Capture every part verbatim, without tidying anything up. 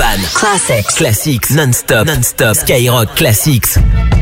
Urban Classics. Classics non-stop. Non-stop. Skyrock Classics.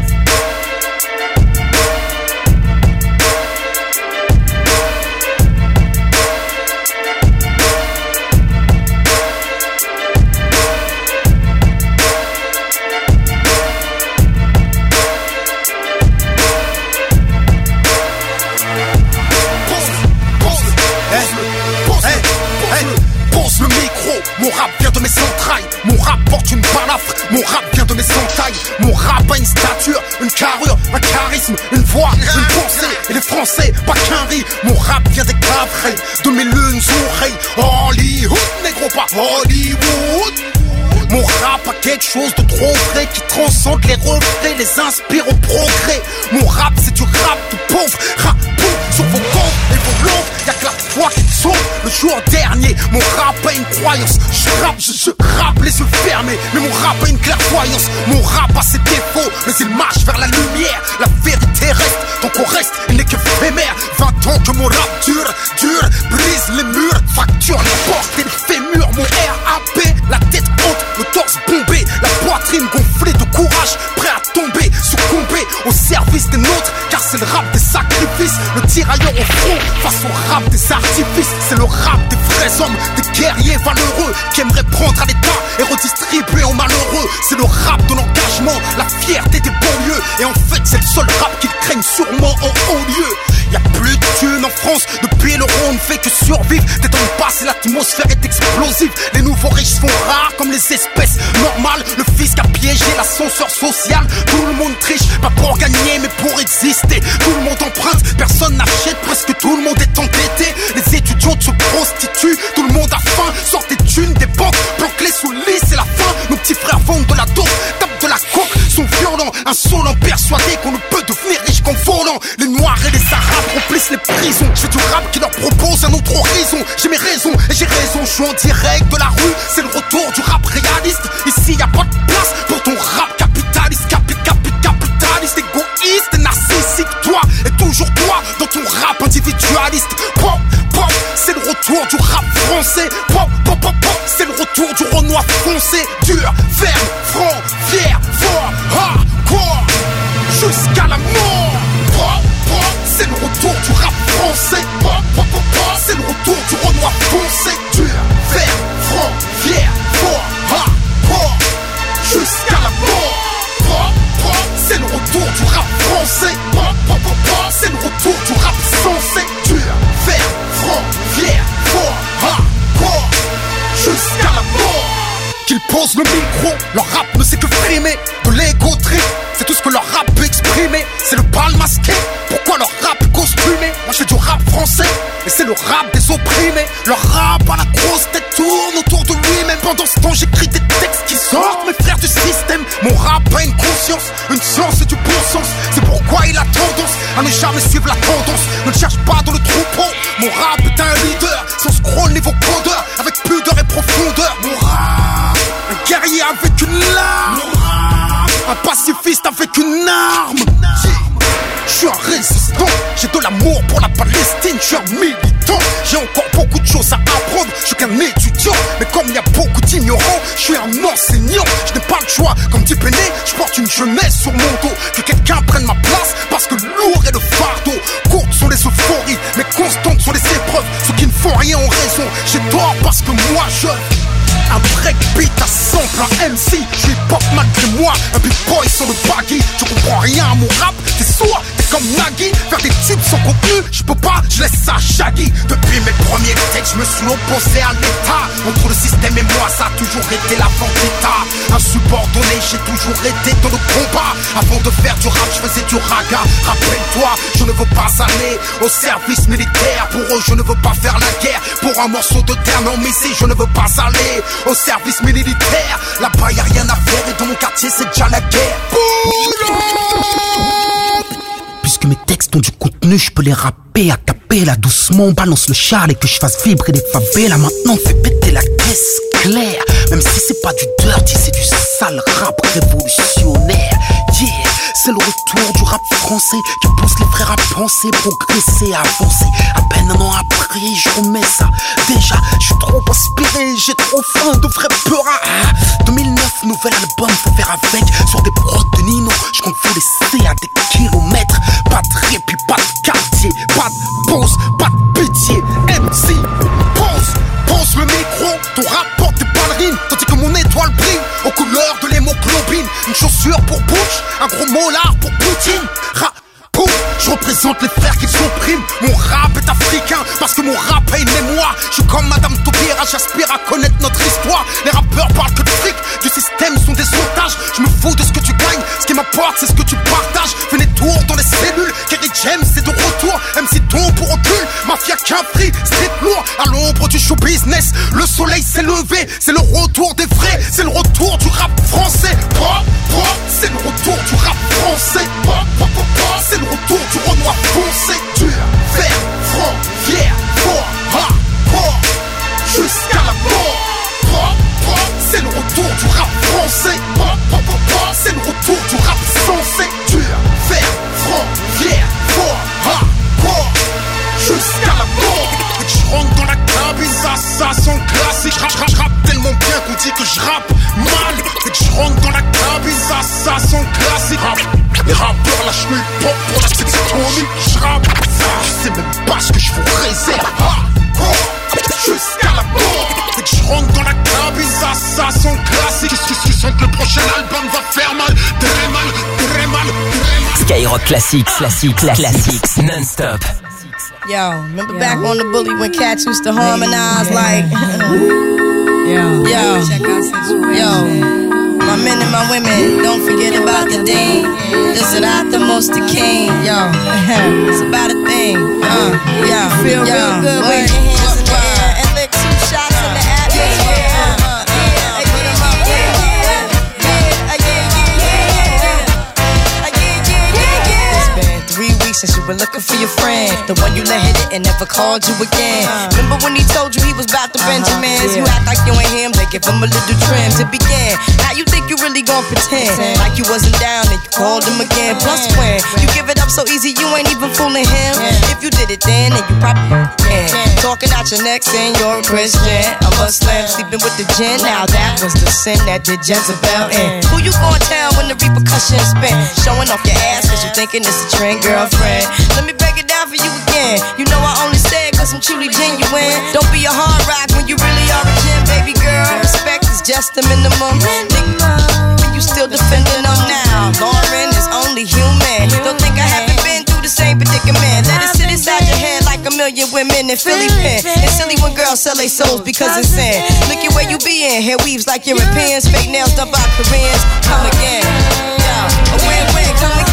Mon rap vient de mes entrailles, mon rap porte une balafre, mon rap vient de mes entailles. Mon rap a une stature, une carrure, un charisme, une voix, une pensée. Et les Français, pas qu'un riz. Mon rap vient des cavrets, de mes lunes oreilles. Hollywood, négro, pas Hollywood. Mon rap a quelque chose de trop vrai qui transcende les refrains, les inspire au progrès. Mon rap c'est du rap de pauvre, rap pauvre sur vos comptes et vos longues. Y'a que la foi qui te sauve. Le jour dernier, mon rap a une croyance. Je rappe, je, je rappe les yeux fermés, mais mon rap a une clairvoyance. Mon rap a ses défauts, mais il marche vers la lumière. La vérité reste, donc on reste, il n'est que éphémère. Vingt ans que mon rap dure, dure, brise les murs, fracture les portes et les fémurs. Mon R A P, la tête haute, le torse bombé, la poitrine gonflée de courage, prêt à tomber, succomber au service des nôtres, car c'est le rap des sacrifices, le tirailleur au front face au rap des artifices. C'est le rap des vrais hommes, des guerriers valeureux qui aimeraient prendre à l'état et redistribuer aux malheureux. C'est le rap de l'engagement, la fierté des banlieues, et en fait c'est le seul rap qu'ils craignent sûrement en haut lieu. Y'a plus de thunes en France, depuis l'euro on ne fait que survivre. T'étonnes pas si l'atmosphère est explosive. Les nouveaux riches sont rares comme les espèces normales. Le fisc a piégé l'ascenseur social. Tout le monde triche, pas pour gagner mais pour exister. Tout le monde emprunte, personne n'achète, presque tout le monde est endetté. Les étudiants se prostituent, tout le monde a faim. Sort des thunes des banques, planquées sous le lit, c'est la fin. Nos petits frères vendent de la dope, tapent de la coke, sont violents, insolents, persuadés qu'on ne peut devenir riche qu'en volant. Les noirs et les arabes remplissent les prisons. Je fais du rap qui leur propose un autre horizon. J'ai mes raisons et j'ai raison, je suis en direct de la rue. C'est le retour du rap réaliste. Ici y a pas de place pour ton rap capitaliste. Capi, capi, capitaliste, égoïste et narcissique. Toi et toujours toi dans ton rap individualiste. Pop, pop, c'est le retour du rap français. Pop, pop, pop, pop, c'est le retour du Renoir foncé. Dur, ferme, franc, fier, fort, hardcore, jusqu'à la mort. Pop, pop, c'est le retour du rap français. Pop, pop, pop, pop, c'est le retour du Renoir foncé. Dur, ferme, franc, fier, fort, hardcore, jusqu'à la mort. Pop, pop, c'est le retour du rap français. Pop, pop, pop, pop, c'est le retour du rap sensé. Dur, ferme, franc, fier, fort, hardcore, jusqu'à la mort. Qu'ils posent le micro, leur rap ne sait que frimer. De l'ego trip, c'est tout ce que leur rap peut exprimer. C'est le bal masqué, pourquoi leur rap costumé? Moi je fais du rap français, et c'est le rap des opprimés. Leur rap à la grosse tête tourne autour de lui-même. Pendant ce temps j'écris des textes qui sortent mes frères du système. Mon rap a une conscience, une science et du bon sens. C'est pourquoi il a tendance à ne jamais suivre la tendance. Ne le cherche pas dans le troupeau. Mon rap est un leader, sans scroll niveau codeur, avec pudeur et profondeur. Mon rap, un guerrier avec une lame. Mon rap, un pacifiste avec une arme. Je suis un résistant, j'ai de l'amour pour la Palestine, je suis un militant. J'ai encore beaucoup de choses à apprendre, je suis qu'un étudiant. Mais comme il y a beaucoup d'ignorants, je suis un enseignant. Je n'ai pas le choix, comme dit Péné, je porte une jeunesse sur mon dos. Que quelqu'un prenne ma place, parce que lourd est le fardeau. Courtes sont les euphories, mais constantes sont les épreuves. Ceux qui ne font rien ont raison, j'ai tort parce que moi je... Un breakbeat à sample, un M C, je suis pop malgré moi. Un big boy sur le baggy, tu comprends rien à mon rap. T'es sourd, t'es comme Nagui. Faire des tubes sans contenu, je peux pas, je laisse ça shaggy. Depuis mes premiers textes, je me suis opposé à l'état. Entre le système et moi, ça a toujours été la vendetta. Insubordonné, j'ai toujours été dans le combat. Avant de faire du rap, je faisais du raga. Rappelle-toi, je ne veux pas aller au service militaire. Pour eux, je ne veux pas faire la guerre. Pour un morceau de terre, non mais si je ne veux pas aller au service militaire. Là-bas y'a rien à faire et dans mon quartier c'est déjà la guerre. Puisque mes textes ont du contenu, je peux les rapper à capella doucement. Balance le char et que je fasse vibrer les favelas. Maintenant fais péter la caisse claire. Même si c'est pas du dirty, c'est du sale rap révolutionnaire. Yeah, c'est le retour du rap français qui pousse les frères à penser, progresser, avancer. À peine un an après, je remets ça. Déjà, je suis trop inspiré, j'ai trop faim de vrai peur à deux mille neuf, nouvel album, faut faire avec. Sur des prods de Nino, je compte vous laisser à des kilomètres. Pas de répit, pas de quartier, pas de pause, pas de pitié. M C, pose, pose le micro, ton rap porte des ballerines, tandis que mon étoile brille aux couleurs de l'hémoglobine. Une chaussure pour Butch, un gros molar pour Poutine. Rap, je représente les frères qui s'oppriment. Mon rap est africain parce que mon rap a une mémoire. Je suis comme Madame Taubira, j'aspire à connaître notre histoire. Les rappeurs parlent que de fric, du système sont des otages. Je me fous de ce que tu gagnes, ce qui m'apporte c'est ce que tu partages. Fais des tours dans les cellules, Kerry James c'est de retour. M C tombe pour recul, mafia qu'un prix, street lourd. À l'ombre du show business, le soleil s'est levé. C'est le retour des vrais, c'est le retour du rap français. Pop, pop, c'est le retour du rap français. Pop, pop, pop, pop, c'est le retour du Renoir foncé. Dur, vert, franc, fier, fort, hardcore, jusqu'à la mort. Pop, pop, c'est le retour du rap français. Pop, pop, pop, pop, c'est le retour du rap sensé. Dur, vert, franc, fier, fort, hardcore, jusqu'à la mort. Je rentre dans la cabine, ça, ça son classique. Je rappe, je rappe tellement bien qu'on dit que je rappe mal. Dès que je rentre dans la cabine, ça, ça son classique. Les rappeurs lâchent le pop pour la tectonique. Je rappe, je sais même pas ce que je vous réserve. Jusqu'à la mort. Dès que je rentre dans la cabine, ça, ça son classique. Qu'est-ce que tu sens que le prochain album va faire mal? Très mal, très mal, très mal. Skyrock classique, classique, classique, non-stop. Yo, remember Yo. back on the bully when cats used to harmonize like Yo, yo, yo, my men and my women, don't forget about the dean. This is not the most the king. Yo, it's about a thing. Uh, yo, feel yo, real good when your hands in the air and lick two shots in the atmosphere. Since you were looking for your friend, the one you let hit it and never called you again. Remember when he told you he was about the Benjamins? You act like you ain't him, they give him a little trim to begin. Now you think you really gon' pretend like you wasn't down and you called him again. Plus when you give it up so easy, you ain't even fooling him. If you did it then, then you probably can. Talking out your neck saying you're a Christian, a Muslim, sleeping with the gin. Now that was the sin that did Jezebel in. Who you gon' tell when the repercussions spin? Showing off your ass cause you thinking it's a trend, girlfriend. Let me break it down for you again. You know I only say it cause I'm truly genuine. Don't be a hard rock when you really are a gem, baby girl. Respect is just the minimum. Nigga, you still defending them now. Lauren is only human. Don't think I haven't been through the same predicament. Let it sit inside your head like a million women in Philly pen. It's silly when girls sell their souls because it's sin. Look at where you be in. Hair weaves like Europeans. Fake nails done by Koreans. Come again. Yo, a win-win, come again.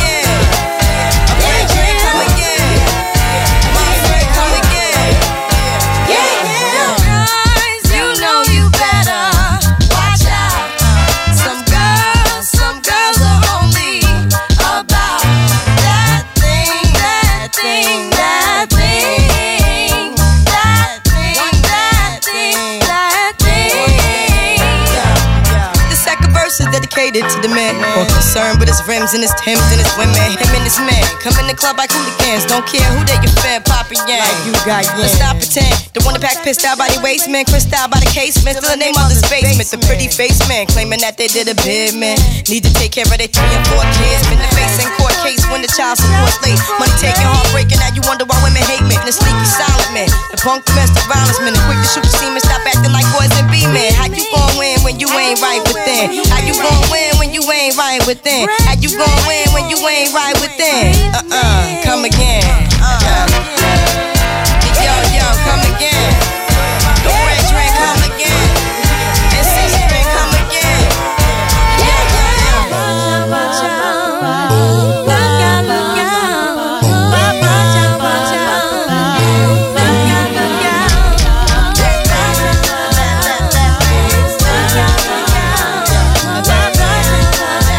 Dedicated to the man, more concerned with his rims and his Timbs and his women. Him and his man come in the club like hooligans. Don't care who they your fan, Papa Yang. Like you got yeah. Let's stop pretend. The one that pack pissed out by the waist man, crissed out by the casement. Still the name of the basement. The pretty face man claiming that they did a bid man. Need to take care of their three and four kids. Been the face in court case when the child support's late. Money taking, heartbreaking. Now you wonder why women hate me. The sneaky silent man, the punk domestic violence man, the quick to shoot the semen. Stop acting like boys and be men. How you gon' win when you ain't right within? How you gon' win when you ain't right within? How you gon' win when you ain't right within? Uh-uh, come again. Uh, yo, yo, come again. The red drink, come again. And six drink, come again. Yeah, yeah,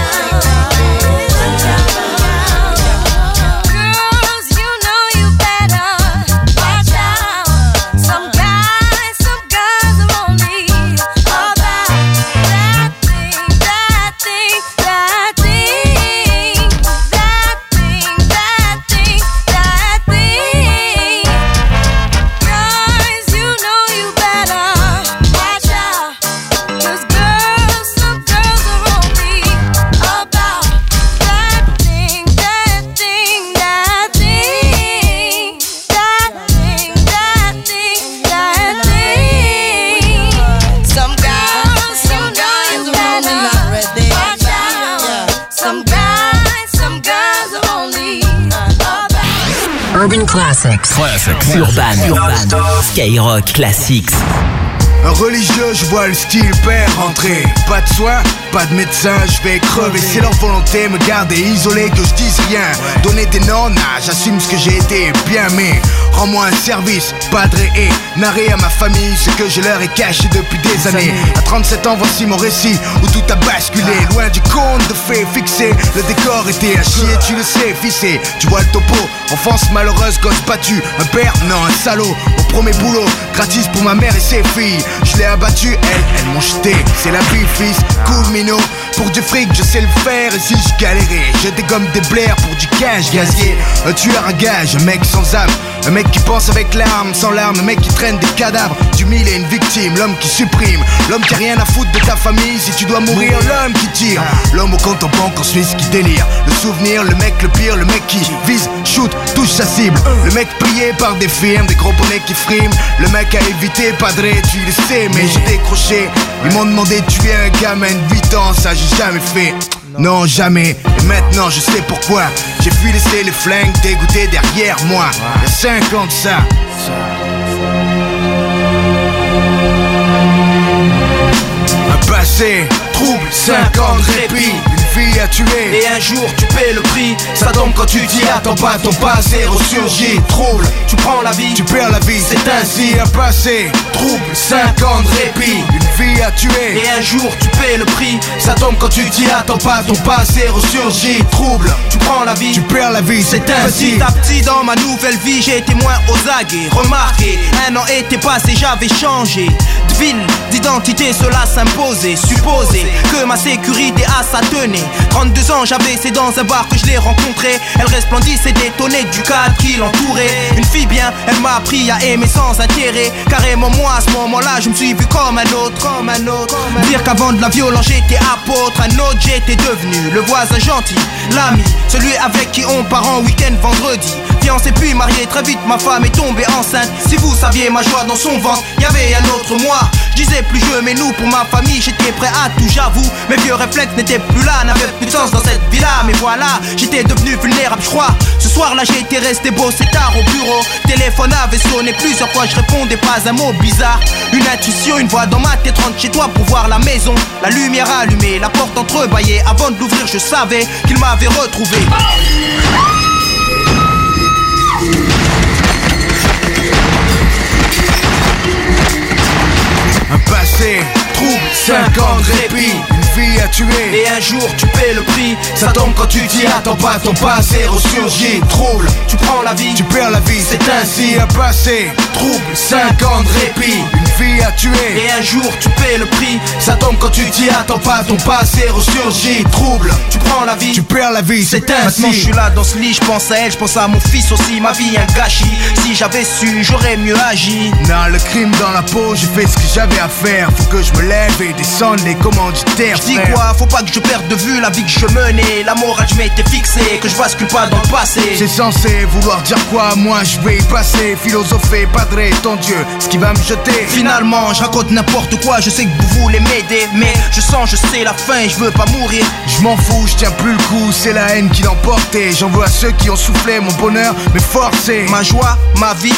Girls, you know you better Urban Classics. Classics. Urban. Urban. Skyrock Classics. Un religieux, je vois le style père rentrer. Pas de soins, pas de médecin, je vais crever. C'est leur volonté, me garder isolé, que je dise rien. Donner des noms, nah, j'assume ce que j'ai été, bien mais rends-moi un service, padre et narrer à ma famille ce que je leur ai caché depuis des années. À trente-sept ans, voici mon récit où tout a basculé. Loin du conte de fées fixé, le décor était à chier, tu le sais, fissé. Tu vois le topo, enfance malheureuse, gosse battu. Un père, non, un salaud. Au premier boulot, gratis pour ma mère et ses filles. Je l'ai abattu, elles, elles m'ont jeté. C'est la vie, fils, cool minot. Pour du fric, je sais le faire. Et si je galérais, je dégomme des blaires pour du cash gazier. Un tueur à gage, un mec sans âme. Un mec qui pense avec l'arme, sans larmes. Un mec qui traîne des cadavres, du mille et une victime. L'homme qui supprime, l'homme qui a rien à foutre de ta famille. Si tu dois mourir, l'homme qui tire. L'homme au compte en banque en Suisse qui délire. Le souvenir, le mec le pire, le mec qui vise, shoot, touche sa cible. Le mec payé par des firmes, des gros bonnets qui friment. Le mec à éviter, padré, tu le sais. Mais j'ai décroché, ils m'ont demandé de tuer un gamin de huit ans. Ça j'ai jamais fait, non jamais. Et maintenant je sais pourquoi. J'ai fui laisser les flingues dégoûter derrière moi. Y'a cinq ans de ça. Un passé trouble, cinq ans de répit. Vie à tuer, et un jour tu paies le prix. Ça tombe quand tu t'y attends pas, ton passé ressurgit. Trouble, tu prends la vie, tu perds la vie. C'est ainsi un passé, trouble, cinq ans de répit. Une vie à tuer, et un jour tu paies le prix. Ça tombe quand tu t'y attends pas, ton passé ressurgit. Trouble, tu prends la vie, tu perds la vie. C'est ainsi. Petit à petit dans ma nouvelle vie, j'ai été moins aux aguets. Remarquez, un an était passé, j'avais changé de ville, d'identité, cela s'imposait. Supposer que ma sécurité à sa tenait. Trente-deux ans j'avais, c'est dans un bar que je l'ai rencontré. Elle resplendissait détonnée du cadre qui l'entourait. Une fille bien, elle m'a appris à aimer sans intérêt. Carrément moi à ce moment-là je me suis vu comme un autre, comme un autre. Comme un dire qu'avant de la violence j'étais apôtre. Un autre j'étais devenu le voisin gentil, l'ami, celui avec qui on part en week-end vendredi. Fiancé puis marié, très vite ma femme est tombée enceinte. Si vous saviez ma joie dans son ventre, y'avait un autre moi. Je disais plus je mais nous pour ma famille, j'étais prêt à tout j'avoue. Mes vieux réflexes n'étaient plus là, n'avaient plus de sens dans cette vie-là. Mais voilà, j'étais devenu vulnérable je crois. Ce soir-là j'étais resté beau, c'est tard au bureau. Téléphone avait sonné plusieurs fois, je répondais pas un mot bizarre. Une intuition, une voix dans ma tête, rentre chez toi pour voir la maison. La lumière allumée, la porte entrebâillée. Avant de l'ouvrir je savais qu'il m'avait retrouvé. Un passé, trouble, cinq ans de répit. Une vie à tuer, et un jour tu paies le prix. Ça tombe quand tu t'y attends pas, ton passé ressurgit. Trouble, tu prends la vie, tu perds la vie. C'est ainsi un passé, trouble, cinq ans de répit. Une vie à tuer, et un jour tu paies le prix. Ça tombe quand tu t'y attends pas, ton passé ressurgit. Trouble, tu prends la vie, tu perds la vie. C'est ainsi. Maintenant je suis là dans ce lit, je pense à elle, je pense à mon fils aussi. Ma vie un gâchis, si j'avais su j'aurais mieux agi. Non, le crime dans la peau, j'ai fait ce que j'avais à faire. Faut que je me lève et descende les commanditaires. Je dis quoi, faut pas que je perde de vue la vie que je menais. La morale je m'étais fixé, que je bascule pas dans le passé. C'est censé vouloir dire quoi, moi je vais y passer. Philosopher, padré, ton Dieu, ce qui va me jeter. Finalement je raconte n'importe quoi, je sais que vous voulez m'aider. Mais je sens, je sais la fin et je veux pas mourir. Je m'en fous, je tiens plus le coup, c'est la haine qui l'emporte. Et j'en veux à ceux qui ont soufflé mon bonheur, mais forcé. Ma joie, ma vie.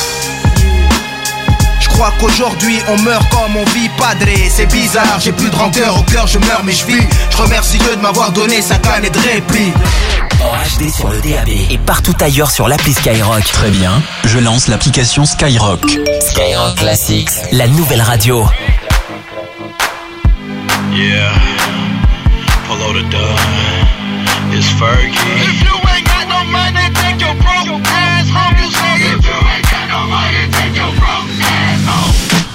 Je crois qu'aujourd'hui on meurt comme on vit, padré. C'est bizarre, j'ai plus de rancœur au cœur, je meurs mais je vis. Je remercie Dieu de m'avoir donné cinq années de répit. En H D sur le D A B et partout ailleurs sur l'appli Skyrock. Très bien, je lance l'application Skyrock. Skyrock Classics, la nouvelle radio. Yeah, pull out the door, it's Fergie. If you ain't got no money, take your broke ass home, you say. If you ain't got no money, take your broke ass home.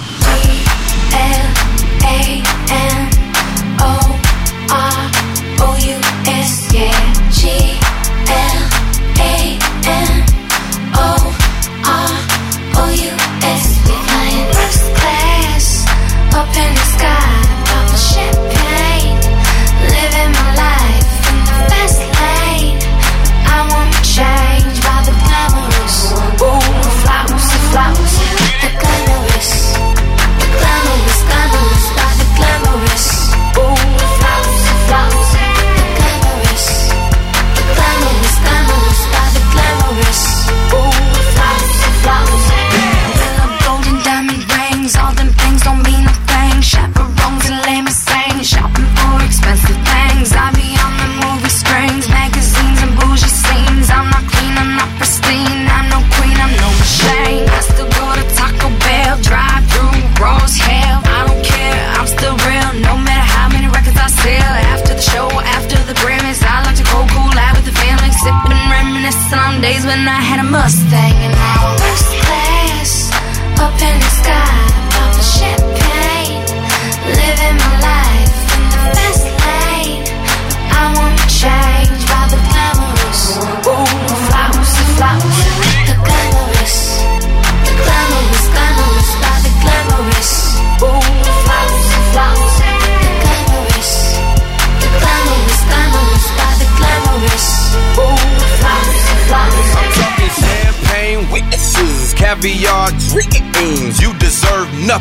L A N O R O U S, yeah. G L A N O R O U S. We flying first class up in the sky, poppin' champagne, living my life in the fast lane. I wanna change by the glamorous, ooh, flowers, flowers, the glamorous, the glamorous, glamorous, by the glamorous, ooh, flowers, flowers, the glamorous, the glamorous, glamorous, by the glamorous, ooh.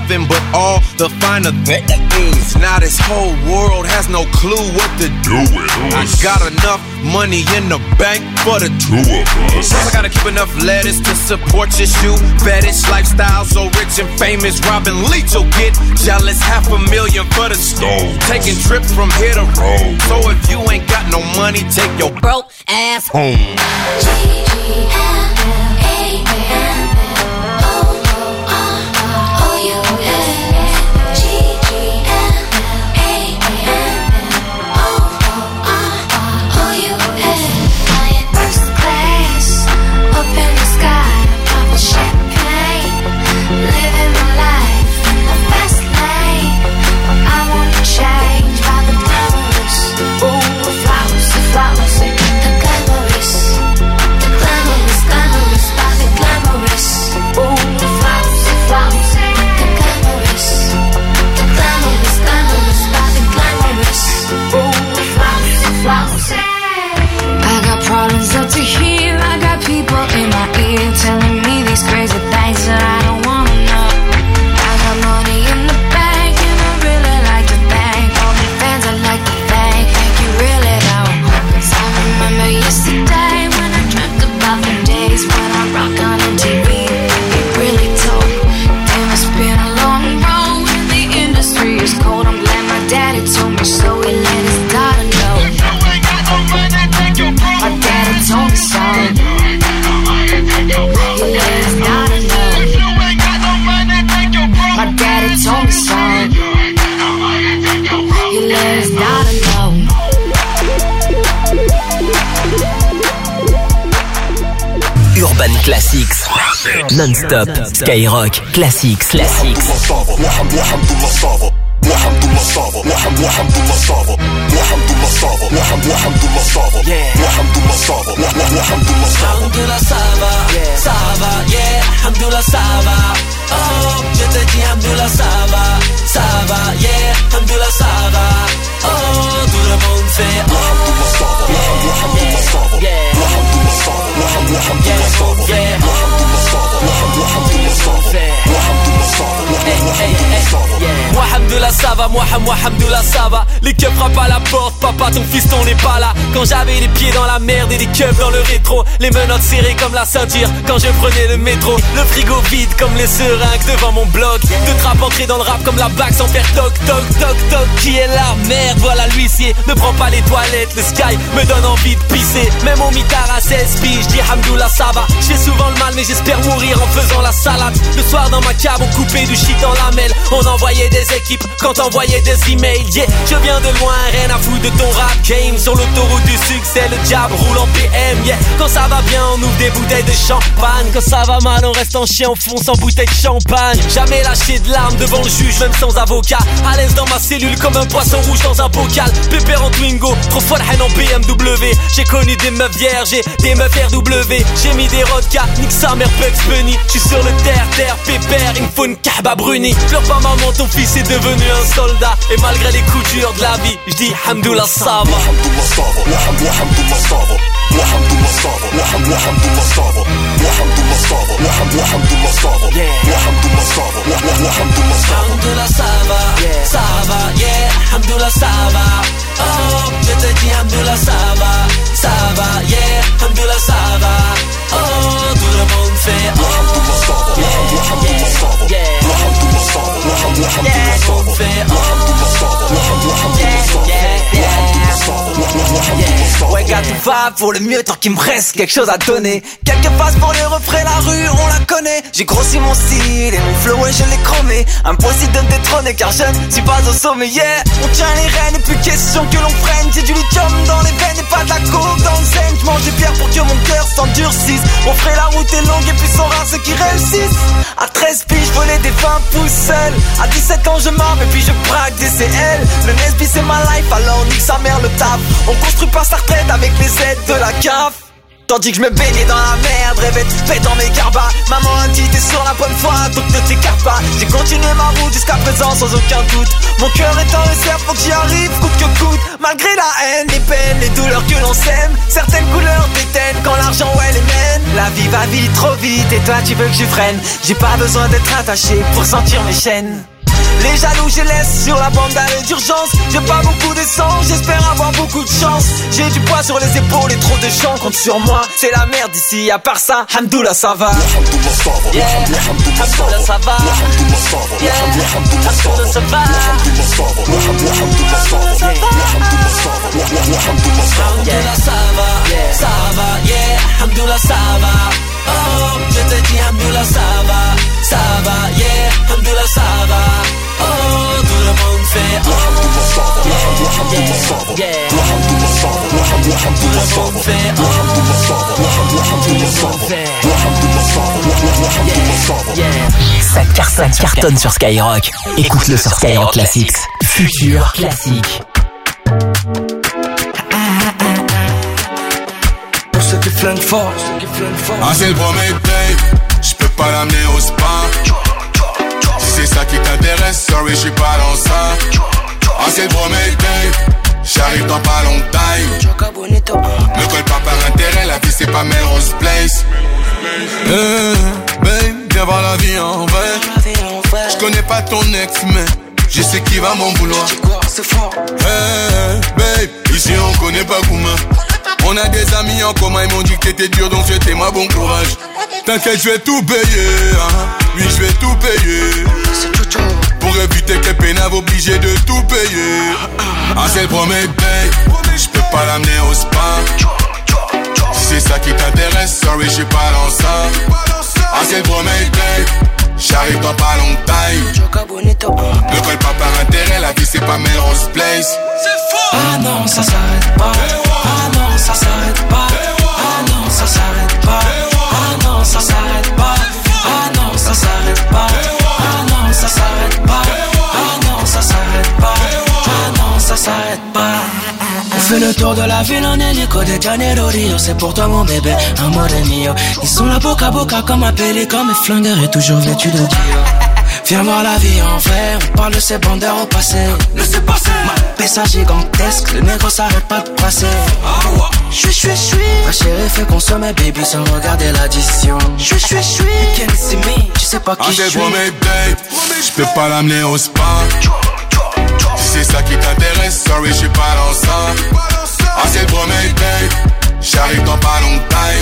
nothing but all the finer things. Now this whole world has no clue what to do with us. I got enough money in the bank for the two of us. Plus I gotta keep enough lettuce to support your shoe fetish lifestyle. So rich and famous, Robin Leach will get jealous. Half a million for the stove. Taking trips from here to Rome. So if you ain't got no money, take your broke ass home. G G L A N O R O U S. G G L A N O R O U S. Flying first class up in the sky, popping champagne, living my life in the fast lane. I wanna change by the glamorous, ooh, the flowers, the flowers, the glamorous, the glamorous, glamorous, by the glamorous, ooh, the flowers, the flowers, the glamorous, the glamorous, glamorous, by the glamorous, ooh, the flowers, the flowers. I got problems up to here, I got people in my ear telling me these crazy things that I don't wanna know. I got money in the bank and I really like to thank all the fans I like to thank. Thank you really though, 'cause I remember yesterday when I dreamt about the days when I rock on M T V. It really told, there must been a long road and the industry is cold. I'm glad my daddy told me so, he let his daughter know. My daddy told me so. He let his daughter know. My daddy told me so. He let his daughter know. Urban Classics. Non-stop. Skyrock. Classics. Classics. Alhamdulillah Sava, Alhamdulillah Sava, Alhamdulillah Sava, Alhamdulillah Sava, Alhamdulillah Sava, Alhamdulillah Sava, Alhamdulillah Sava, Sava, yeah, Alhamdulillah Sava. Oh, je te dis Alhamdulillah Sava, Sava, yeah, Alhamdulillah Sava. Oh, tout le monde fait oh, Alhamdulillah Sava, Alhamdulillah Sava, Alhamdulillah Sava, Alhamdulillah Sava, Alhamdulillah Sava, Alhamdulillah Sava, Alhamdulillah Sava, Alhamdulillah Sava. Moi Alhamdulillah ça va, moi moi Alhamdulillah ça va. Les keufs frappent à la porte, papa ton fiston n'est pas là. Quand j'avais les pieds dans la merde et des keufs dans le rétro, les menottes serrées comme la ceinture quand je prenais le métro. Le frigo vide comme les seringues devant mon bloc. De trap entré dans le rap comme la bague sans faire toc toc toc toc. Qui est là? Merde, voilà l'huissier. Ne prends pas les toilettes, le sky me donne envie de pisser. Même au mitard à seize piges, je dis Alhamdulillah ça va. Je fais souvent le mal mais j'espère mourir en faisant la salade. Le soir dans ma cave on coupait du shit en lamelles. On envoyait des équipes quand envoyait des emails, yeah. Je viens de loin, rien à foutre de ton rap game. Sur l'autoroute du succès, le diable roule en P M, yeah. Quand ça va bien, on ouvre des bouteilles de champagne. Quand ça va mal, on reste en chien, on fonce en bouteille de champagne. Jamais lâché de larmes devant le juge, même sans avocat. À l'aise dans ma cellule comme un poisson rouge dans un bocal. Pépère en Twingo, trop folle haine en B M W. J'ai connu des meufs vierges, des meufs R W. J'ai mis des rodkas, nique sa mère Bugs Bunny. J'suis sur le terre-terre, pépère, il me faut une kahba bruni. Pleure pas maman, ton fils est devenu un soldat. Et malgré les coups durs de la vie, j'dis Alhamdulillah ça va. Alhamdulillah Sava, Alhamdulillah Sava, Alhamdulillah Sava, Alhamdulillah Sava, Alhamdulillah Sava, Alhamdulillah Sava, Alhamdulillah Sava, Alhamdulillah Sava. Alhamdulillah ça va, ça va, yeah, Alhamdulillah ça va. Oh, je te dis Alhamdulillah ça va, ça va, yeah, Alhamdulillah ça va. Oh, tout le monde fait oh, Alhamdulillah Sava, Alhamdulillah Sava, Alhamdulillah Sava, Alhamdulillah Sava, Alhamdulillah Sava, Alhamdulillah Sava. Ouais, gars, tout va pour le mieux tant qu'il me reste quelque chose à donner. Quelques passes pour les refrains, la rue, on la connaît. J'ai grossi mon style et mon flow, ouais, je l'ai chromé. Impossible de me détrôner car je ne suis pas au sommet, yeah. On tient les rênes et plus question que l'on freine. J'ai du lithium dans les veines et pas de la coke dans le zen. J'mange des pierres pour que mon cœur s'endurcisse. On ferait la route est longue et puis sont rares ceux qui réussissent. À treize piges, je volais des vingt pouces seul. À dix-sept ans, je marre et puis je braque des C L. Le Nesby c'est ma life, alors nique sa mère le taf. On construit pas sa retraite avec les aides de la C A F. Tandis que je me baignais dans la merde, rêvais de fait dans mes garbas. Maman a dit t'es sur la bonne voie, donc ne t'écarte pas. J'ai continué ma route jusqu'à présent sans aucun doute. Mon cœur est en réserve, faut que j'y arrive, coûte que coûte. Malgré la haine, les peines, les douleurs que l'on sème, certaines couleurs déteignent quand l'argent ouais les mène. La vie va vite, trop vite, et toi tu veux que je freine. J'ai pas besoin d'être attaché pour sentir mes chaînes. Les jaloux je laisse sur la bande d'arrêt d'urgence. J'ai pas beaucoup d'essence, j'espère avoir beaucoup de chance. J'ai du poids sur les épaules et trop de gens comptent sur moi. C'est la merde ici, à part ça, Hamdoullah ça va. Yeah, Hamdoullah ça va. Yeah, Hamdoullah ça va. Hamdoullah ça va, ça va, yeah, Hamdoullah ça va. Oh, je te dis Hamdoullah ça va, ça va, yeah, Hamdoullah ça va. Oh, tout le monde fait oh, yeah, yeah, yeah. Tout le monde fait oh, yeah, yeah. Ça cartonne, ça cartonne sur Skyrock. Écoute-le sur Skyrock Classics. Futur classique. Pour ceux qui flinguent fort, ah c'est le premier day, j'peux pas l'amener au spa. Si c'est ça qui t'intéresse, sorry j'suis pas dans ça. Ah c'est le premier day, j'arrive dans pas longtemps. Me colle pas par intérêt, la vie c'est pas Melrose Place. Hey, babe, viens voir la vie en vrai. J'connais pas ton ex mais je sais qui va m'en vouloir. Hey, babe, ici on connaît pas Gouma. On a des amis en commun, ils m'ont dit que t'étais dur, donc souhaitez-moi bon courage. T'inquiète, je vais tout payer, hein. Oui, je vais tout payer. Pour éviter que pénave obligé de tout payer. Ah, c'est le premier date, j'peux pas l'amener au spa. Si c'est ça qui t'intéresse, sorry, j'suis pas dans ça. Ah, c'est le premier date, j'arrive dans pas longtemps. Ne colle pas par intérêt, la vie c'est pas Melrose Place. Ah non, ça s'arrête pas. Ah non, ça s'arrête pas. Ah non, ça s'arrête pas. Ah non, ça s'arrête pas. Ah non, ça s'arrête pas. Ah non, ça s'arrête pas. Ah non, ça s'arrête pas. Ah non, ça s'arrête pas. On fait le tour de la ville en hélico de Janeiro Rio. C'est pour toi mon bébé, amore mio. Ils sont là boca à boca comme un pélican. Mes flingueurs est toujours vêtu de Dio. Viens voir la vie en vrai, on parle de ces bandeurs au passé. Laissez passer. Ma pessa gigantesque, le négro s'arrête pas de passer. J'suis, j'suis, j'suis. Ma chérie fait consommer baby sans regarder l'addition. J'suis, j'suis, j'suis. Can't see me, tu sais pas qui j'suis. Ah c'est premier date, j'peux pas l'amener au spa. Si c'est ça qui t'intéresse, sorry j'suis pas dans ça. Ah c'est le premier date, j'arrive dans pas longtemps.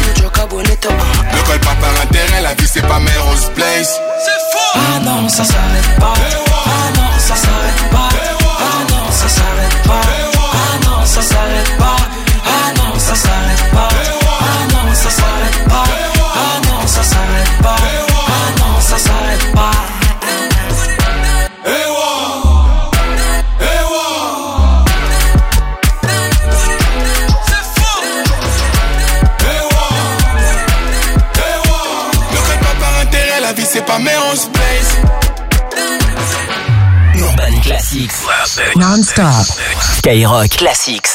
Ne colle pas par intérêt, la vie c'est pas Melrose Place. Ah non, ça s'arrête pas. Ah non, ça s'arrête pas. Ah non, ça s'arrête pas. Ah non, ça s'arrête pas. Ah non, ça s'arrête pas. Ah non, ça s'arrête pas. Ah non, ça s'arrête pas. Ah non, ça s'arrête pas. La vie c'est pas Melrose Place. Urban Classics. Non-stop. Skyrock Classics.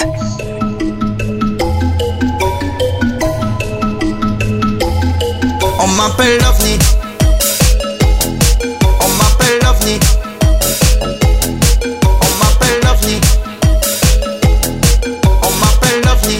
On m'appelle l'OVNI. On m'appelle l'OVNI. On m'appelle l'OVNI. On m'appelle l'OVNI.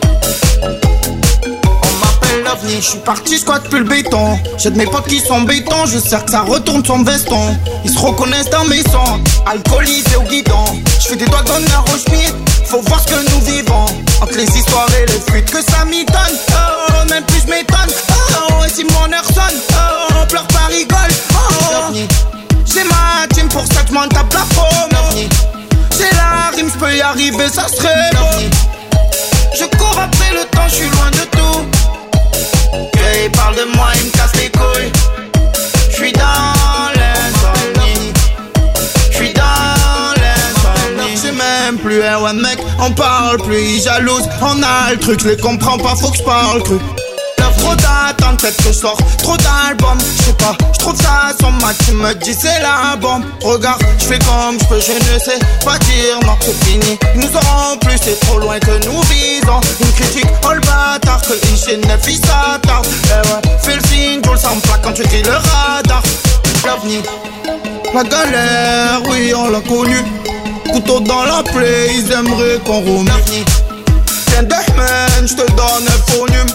Je suis parti, squat plus le béton. J'ai de mes potes qui sont béton. Je sais que ça retourne son veston. Ils se reconnaissent dans mes sons. Alcoolisé au guidon. Je fais des doigts d'honneur au schmitt. Faut voir ce que nous vivons. Entre les histoires et les fuites que ça m'y donne. Oh, même plus je m'étonne. Oh, et si mon heure sonne. Oh, on pleure pas rigole. Oh, j'ai ma team pour ça que je m'en tape la paume. J'ai la rime, je peux y arriver, ça serait beau. Je cours après le temps, je suis loin de tout. Il parle de moi, il me casse les couilles. J'suis dans l'insomnie. J'suis dans l'insomnie. J'sais même plus, eh ouais mec, on parle plus. Ils jalousent, on a le truc. J'les comprends pas, faut que j'parle cru. Trop trop d'attentes, peut-être que je sors trop d'albums. Je sais pas, je trouve ça sur ma tu me dis c'est la bombe. Regarde, je fais comme je peux, je ne sais pas dire non, c'est fini. Ils nous auront plus, c'est trop loin que nous visons. Une critique, oh le bâtard, que une chaîne neuf il s'attarde. Eh ouais, fais le signe, tout le sang plaque quand tu cries le radar. L'ovni, la galère, oui on l'a connu. Couteau dans la plaie, ils aimeraient qu'on remercie. Tiens d'Ahmed, je te donne un volume.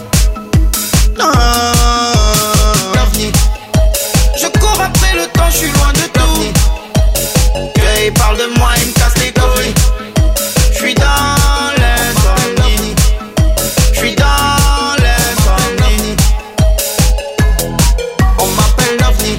Ah, l'ovni. Je cours après le temps, je suis loin de tout. Que ils parlent de moi, ils me cassent les couilles. Je suis dans l'insomnie. Je suis dans l'insomnie. On m'appelle l'ovni.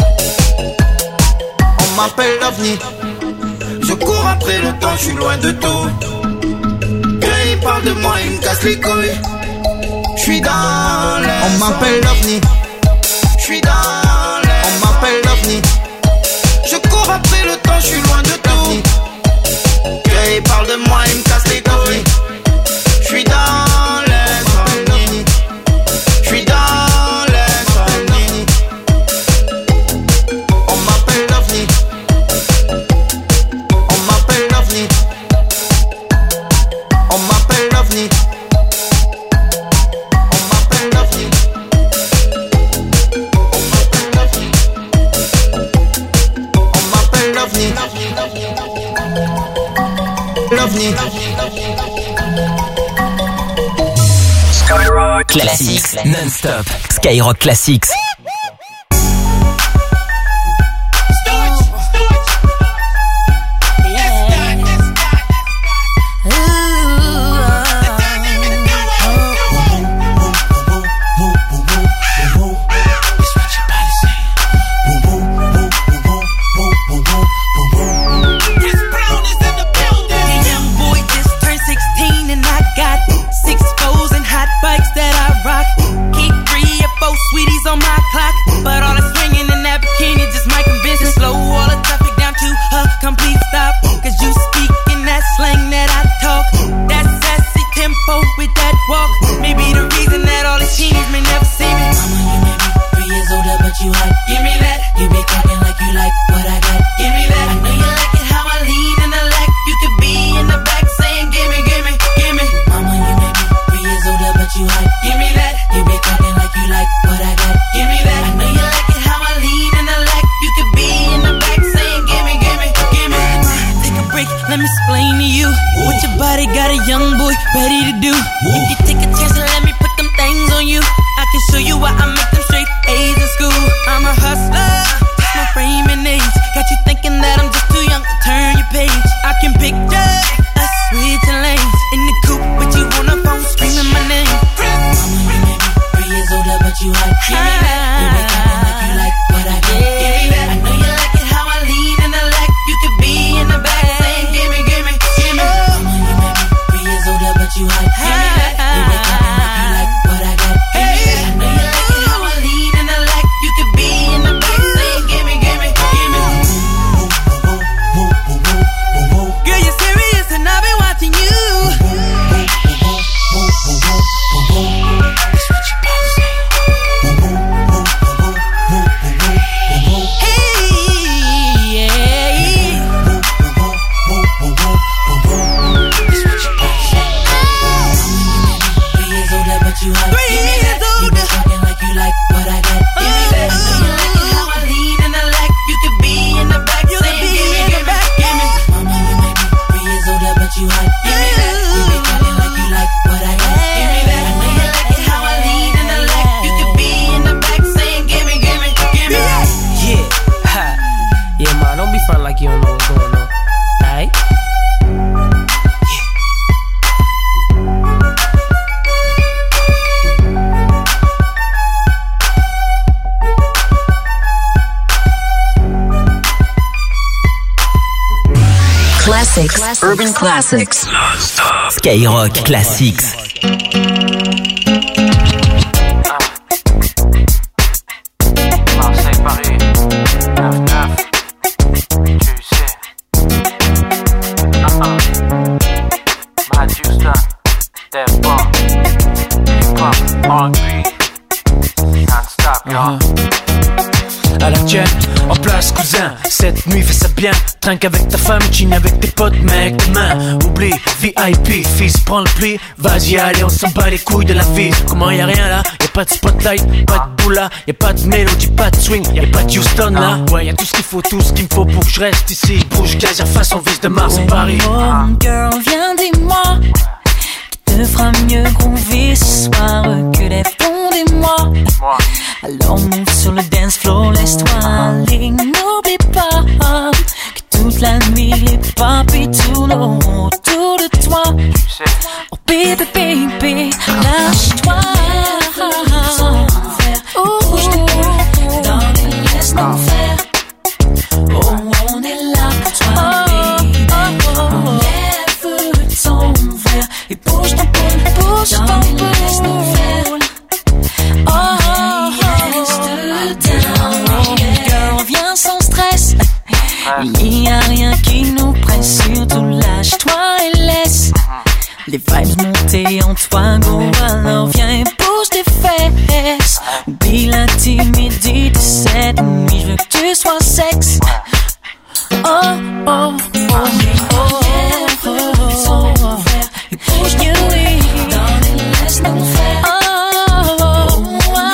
On m'appelle l'ovni. Je cours après le temps, je suis loin de tout. Que ils parlent de moi, ils me cassent les couilles. Je suis dans l'insomnie. On m'appelle l'ovni. Je suis dans l'insomnie. On m'appelle l'ovni. Je cours après le temps, je suis loin de tout. Que ils parlent de moi, ils me cassent les couilles. Je suis dans l'insomnie. Je suis dans l'insomnie. On m'appelle l'ovni. On m'appelle l'ovni. On m'appelle l'ovni. On m'appelle l'ovni. On m'appelle l'ovni. L'ovni. Skyrock Classics non-stop. Skyrock Classics. Classics, Urban Classics. Skyrock Classics. Marseille, Paris, neuf neuf, tu sais. Ah ah, Matt Houston, Dev Pop, Hip Hop, R and B. cette nuit, fais ça bien. Trinque avec ta femme, chine avec tes potes, mec. Demain, oublie, V I P, fils, prends le pli. Vas-y, allez, on s'en bat les couilles de la vie. Comment y'a rien là? Y'a pas de spotlight, pas de boule là. Y'a pas de mélodie, pas de swing. Y'a pas de Houston là. Ouais, y'a tout ce qu'il faut, tout ce qu'il me faut pour que je reste ici. Bouge, gaz, façon vis de Mars à Paris. Oh, girl, viens, dis-moi. Qui te fera mieux groover ce soir que les fonds des mois. Alors monte sur le dance floor, laisse-toi aller. N'oublie pas que toute la nuit les papis tournent autour de toi. Oh baby, baby, lâche-toi. Oh, dans les laisse-nous faire. Oh, on est là pour toi, baby. Lève ton verre et bouge ton boule, bouge ton boule, laisse-nous faire. Oh, girl, viens sans stress. Il n'y a rien qui nous presse. Surtout lâche-toi et laisse les vibes monter en toi, go. Alors viens et bouge tes fesses. Oublie la timidité, cette nuit, je veux que tu sois sexe. Oh, oh, oh, oh, oh, oh, oh, oh. Et bouge you in, darling, laisse-nous faire. Oh, oh, oh,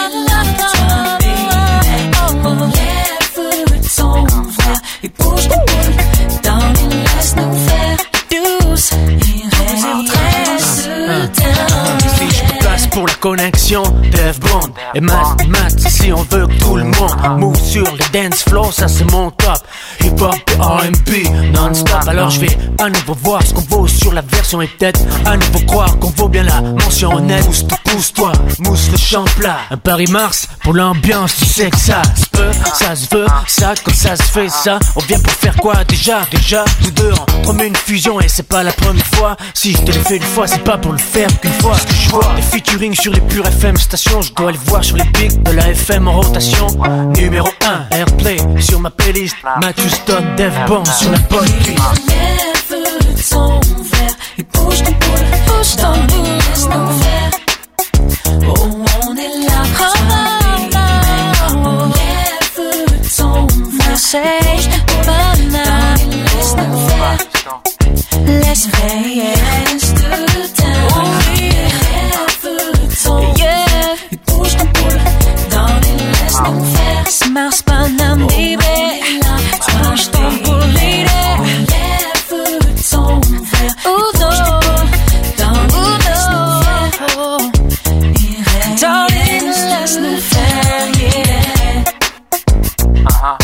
lève ton verre et bouge ton boule, darling, laisse-nous faire. Douce, il reste le temps. Si je me place pour la connexion, Def Bond et Matt, Matt, si on veut que tout le monde move sur les dance floors, ça c'est mon top. Hip hop et R and B non-stop. Alors je vais à nouveau voir ce qu'on vaut sur la version et peut-être à nouveau croire qu'on vaut bien la mention honnête. Pousse-toi, pousse-toi, mousse le champ plat. Un Paris-Mars pour l'ambiance, tu sais que ça se peut, ça se veut, ça quand ça se fait ça. On vient pour faire quoi déjà? Déjà, nous deux on promet une fusion et c'est pas la première fois. Si je te l'ai fait une fois, c'est pas pour le faire qu'une fois. Ce que je vois, des featuring sur les pures F M stations, je dois les voir sur les pics de la F M en rotation. Numéro un, Airplay sur ma playlist. Matthew Stone, Def Bond sur la bonne piste. Lève ton verre et bouge ton boule, bouge ton boule, laisse-nous faire. Oh, on est là pour toi, lève ton verre, bouge ton boule, laisse-nous faire. Laisse faire, laisse tout temps. Lève ton verre et bouge ton boule, darling, laisse-nous faire. C'est Mars Panam, baby. Tu bouges ton boule, lady. Lève ton verre et bouge ton boule, darling, laisse-nous faire. Darling, laisse-nous faire, yeah. Uh-huh.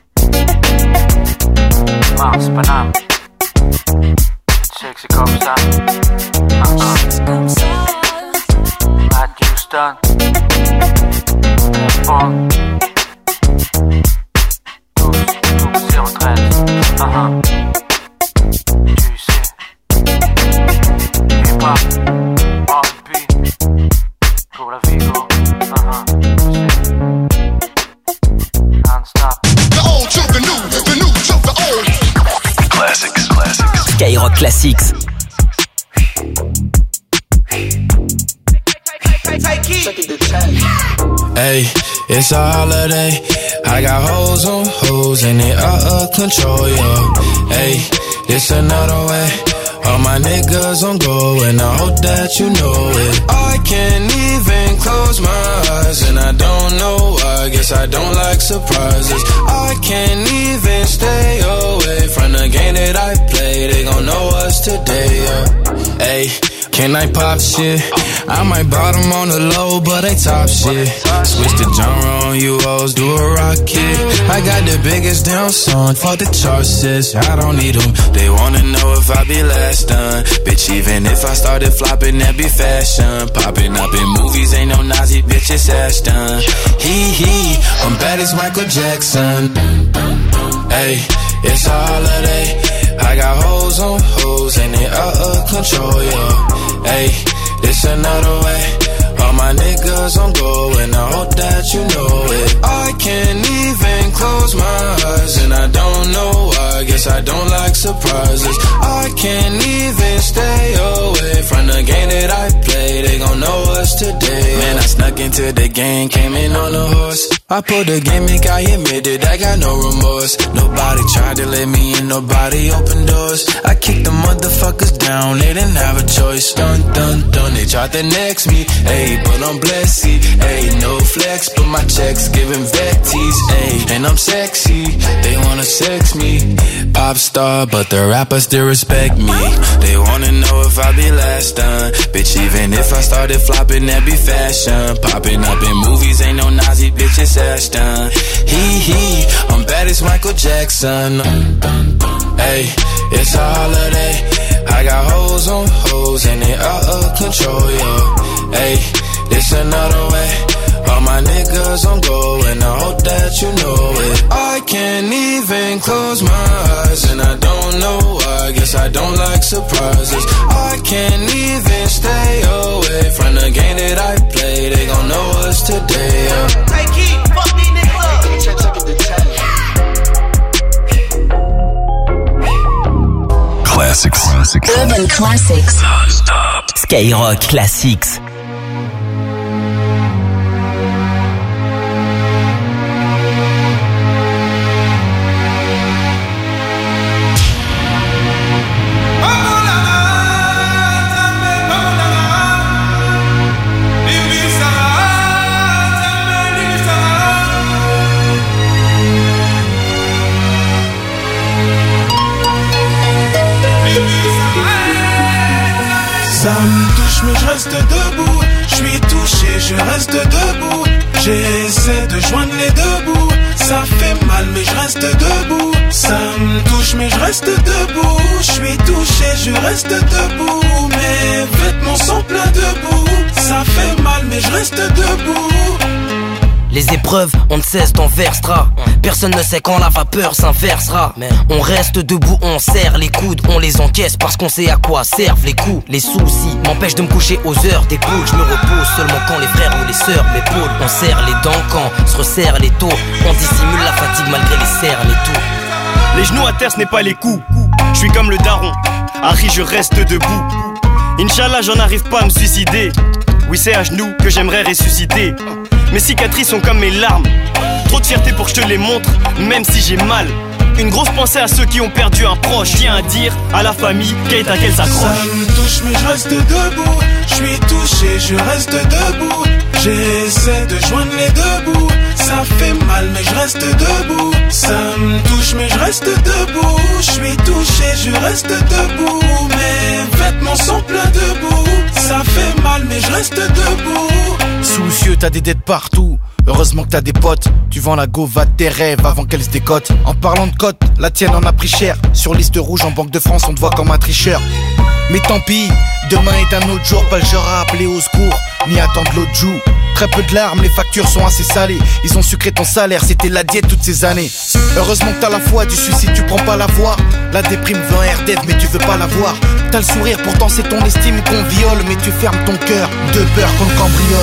Mars Panam. Sexy comme ça. Uh-huh. Matthew Stone. Def Bond. zéro treize. Uh-huh. Tu sais. Hip hop. R and B. Pour la Vigo. Uh-huh. Tu sais. Non-stop. The old to the new, the new to the old. Classics, classics. Skyrock Classics. Hey, it's a holiday. I got hoes on hoes and they out of control, yo. Hey, it's another way. All my niggas on go and I hope that you know it. I can't even close my eyes and I don't know why. Guess I don't like surprises. I can't even stay away from the game that I play. They gon' know us today, yeah. Hey, can I pop shit? I might bottom on the low, but they top shit. Switch the genre on you hoes, do a rocket. I got the biggest damn song, fuck the chart sis. I don't need them, they wanna know if I be last done. Bitch, even if I started flopping, that be fashion. Popping up in movies, ain't no Nazi, bitch, it's Ashton. Hee hee, I'm bad as Michael Jackson. Hey, it's a holiday. I got hoes on hoes and they out of control, yo. Hey, this another way. All my niggas on go and I hope that you know it. I can't even close my eyes and I don't know why. Guess I don't like surprises. I can't even stay away from the game that I play. They gon' know us today. Man, I snuck into the game, came in on a horse. I pulled the gimmick, I admitted I got no remorse. Nobody tried to let me in, nobody opened doors. I kicked the motherfuckers down, they didn't have a choice. Dun, dun, dun, they tried to next me. Ayy, but I'm blessed, ayy, no flex, but my checks giving vetties, ayy. And I'm sexy, they wanna sex me. Pop star, but the rappers still respect me. They wanna know if I be last done. Bitch, even if I started flopping, that be fashion. Popping up in movies, ain't no Nazi bitches. Done. Hee hee, I'm bad as Michael Jackson. Hey, it's a holiday. I got hoes on hoes and they out of control, yo. Hey, it's another way. All my niggas on go and I hope that you know it. I can't even close my eyes and I don't know why. Guess I don't like surprises. I can't even stay away from the game that I play. They gon' know us today, yo. Hey, keep fuck these niggas up. Let me check, check the time. Classics. Classics. Urban Classics. Non-stop. Skyrock Classics. Ça me touche mais je reste debout. Je suis touché, je reste debout. J'essaie de joindre les deux bouts. Ça fait mal mais je reste debout. Ça me touche mais je reste debout. Je suis touché, je reste debout. Mes vêtements sont pleins de boue. Ça fait mal mais je reste debout. Les épreuves, on ne cesse d'en versera. Personne ne sait quand la vapeur s'inversera. On reste debout, on serre les coudes, on les encaisse parce qu'on sait à quoi servent les coups. Les soucis m'empêchent de me coucher aux heures des poules. Je me repose seulement quand les frères ou les sœurs m'épaulent. On serre les dents quand se resserre les taux. On dissimule la fatigue malgré les cernes et tout. Les genoux à terre, ce n'est pas les coups. Je suis comme le daron, Harry, je reste debout. Inch'Allah, j'en arrive pas à me suicider. Oui, c'est à genoux que j'aimerais ressusciter. Mes cicatrices sont comme mes larmes. Trop de fierté pour que je te les montre, même si j'ai mal. Une grosse pensée à ceux qui ont perdu un proche. Tiens à dire à la famille qu'elle est à qu'elle s'accroche. Ça me touche mais je reste debout. Je suis touché, je reste debout. J'essaie de joindre les deux bouts. Ça fait mal mais je reste debout. Ça me touche mais je reste debout. Je suis touché, je reste debout. Mes vêtements sont pleins de boue. Ça fait mal mais je reste debout. Soucieux, t'as des dettes partout. Heureusement que t'as des potes. Tu vends la gova de tes rêves avant qu'elle se décote. En parlant de cote, la tienne en a pris cher. Sur liste rouge en Banque de France, on te voit comme un tricheur. Mais tant pis, demain est un autre jour. Pas le genre à appeler au secours, ni attendre l'autre joue. Très peu de larmes, les factures sont assez salées. Ils ont sucré ton salaire, c'était la diète toutes ces années. Heureusement que t'as la foi, du suicide tu prends pas la voie. La déprime veut un R D F mais tu veux pas la voir. T'as le sourire, pourtant c'est ton estime qu'on viole. Mais tu fermes ton cœur, de peur qu'on le cambriole.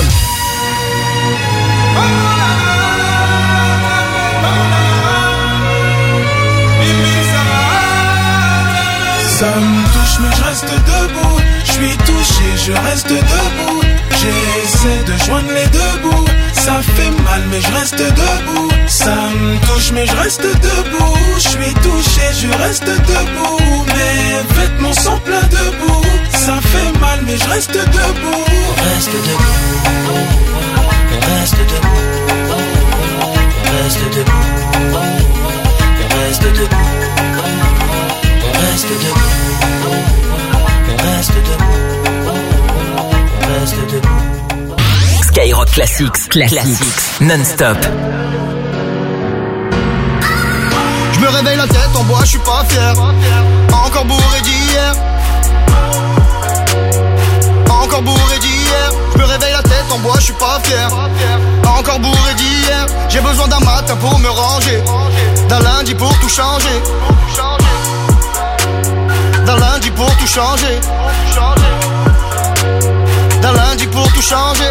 Ça me touche mais je reste debout. Je suis touché, je reste debout. J'essaie de joindre les deux bouts. Ça fait mal mais je reste debout. Ça me touche mais je reste debout. Je suis touché, je reste debout. Mes vêtements sont pleins de boue. Ça fait mal mais je reste debout. On reste debout. On reste debout. On reste debout. On reste debout. On reste debout. On reste debout. On reste debout. Skyrock Classics. Classics. Non-stop. Je me réveille la tête en bois, je suis pas fier. Encore bourré d'hier. Encore bourré d'hier. Je me réveille la tête en bois, je suis pas fier. Encore bourré d'hier. J'ai besoin d'un matin pour me ranger. D'un lundi pour tout changer. D'un lundi pour tout changer. D'un lundi pour tout changer.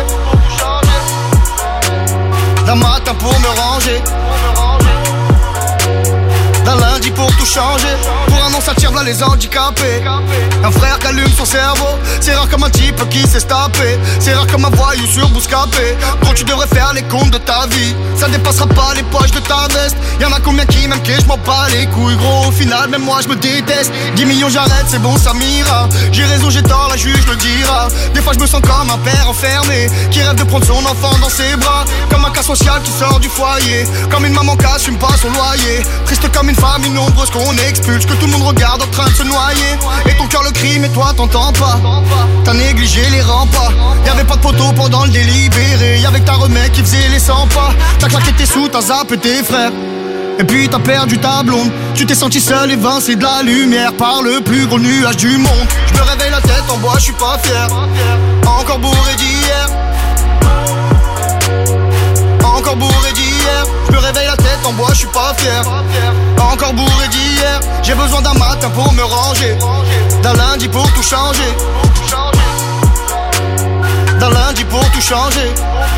D'un matin pour me ranger. d'un lundi pour tout changer. Pour un an ça tire là les handicapés. Un frère qui allume son cerveau. C'est rare comme un type qui s'est tapé. C'est rare comme un voyou sur Bouscapé. Quand tu devrais faire les comptes de ta vie, ça dépassera pas les poches de ta veste. Y'en a combien qui m'aiment que je m'en bats les couilles. Gros au final même moi je me déteste. Dix millions j'arrête c'est bon ça m'ira. J'ai raison j'ai tort la juge le dira. Des fois je me sens comme un père enfermé qui rêve de prendre son enfant dans ses bras. Comme un cas social qui sort du foyer. Comme une maman qui assume pas son loyer. Triste comme une famille nombreuse qu'on expulse. Que tout le monde regarde en train de se noyer. Et ton cœur le crie mais toi t'entends pas. T'as négligé les remparts. Y'avait pas de poteau pendant le délibéré. Y'avait que ta remède qui faisait les cent pas. T'as claqué tes sous, t'as zappé tes frères. Et puis t'as perdu ta blonde. Tu t'es senti seul évincé de la lumière par le plus gros nuage du monde. Je me réveille la tête en bois, je suis pas fier. Encore bourré d'hier. Encore bourré d'hier. Je me réveille la tête en bois, je suis pas fier. Encore bourré d'hier. J'ai besoin d'un matin pour me ranger. D'un lundi pour tout changer. D'un lundi pour tout changer.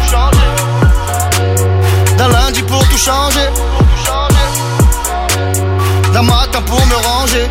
D'un lundi pour tout changer. D'un matin pour me ranger.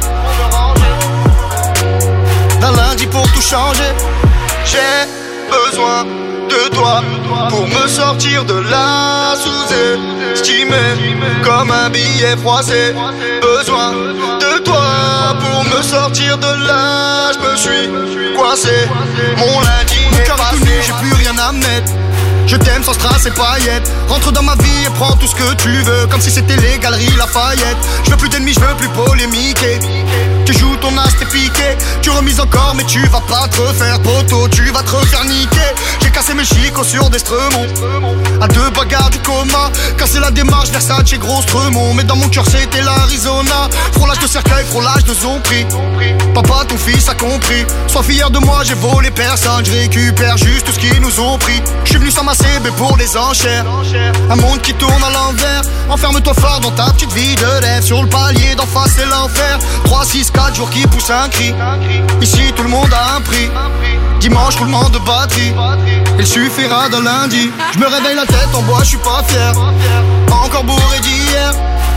D'un lundi pour tout changer. J'ai besoin de toi pour me sortir de là, sous-estimé comme un billet froissé. Besoin de toi pour me sortir de là, je me suis coincé. Mon lundi est passé, j'ai plus rien à mettre. Je t'aime sans strass et paillettes. Rentre dans ma vie et prends tout ce que tu veux. Comme si c'était les galeries Lafayette. Je veux plus d'ennemis, je veux plus polémiquer. Tu joues ton as, t'es piqué. Tu remises encore mais tu vas pas te refaire poteau. Tu vas te refaire niquer. J'ai cassé mes chicots sur des stremons. À deux bagarres du coma. Cassé la démarche Versace et gros stremons. Mais dans mon cœur c'était l'Arizona. Frôlage de cercueil, frôlage de zombie. Papa ton fils a compris. Sois fier de moi, j'ai volé personne. Je récupère juste tout ce qu'ils nous ont pris. Je suis venu sans ma C B pour les enchères. Un monde qui tourne à l'envers. Enferme-toi fort dans ta petite vie de rêve. Sur le palier d'en face c'est l'enfer. Trois, six, quatre jours qui poussent un cri. Ici tout le monde a un prix. Dimanche roulement de batterie. Il suffira d'un lundi. Je me réveille la tête en bois, je suis pas fier. Encore bourré d'hier.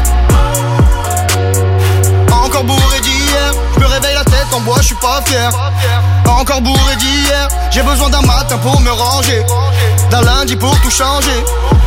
Encore bourré d'hier. Je me réveille la tête en bois, je suis pas fier. Encore bourré d'hier. J'ai besoin d'un matin pour me ranger. D'un lundi pour tout changer.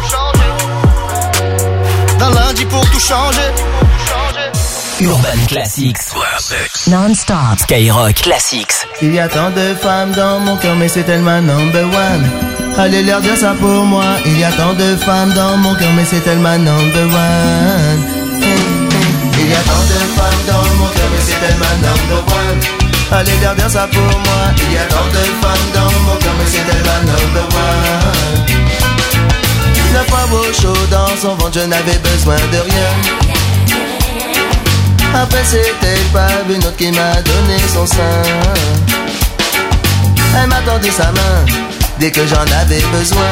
D'un lundi pour tout changer. Urban Classics. Non-stop. Skyrock Classics. Il y a tant de femmes dans mon cœur, mais c'est tellement number one. Allez leur dire ça pour moi. Il y a tant de femmes dans mon cœur, mais c'est tellement number one. Il y a tant de femmes dans mon cœur, mais c'est tellement number one. Allez leur dire ça pour moi. Il y a tant de femmes dans mon cœur, mais c'est tellement number one. La poivre au chaud dans son ventre, je n'avais besoin de rien. Après c'était pas une autre qui m'a donné son sein. Elle m'a tendu sa main dès que j'en avais besoin.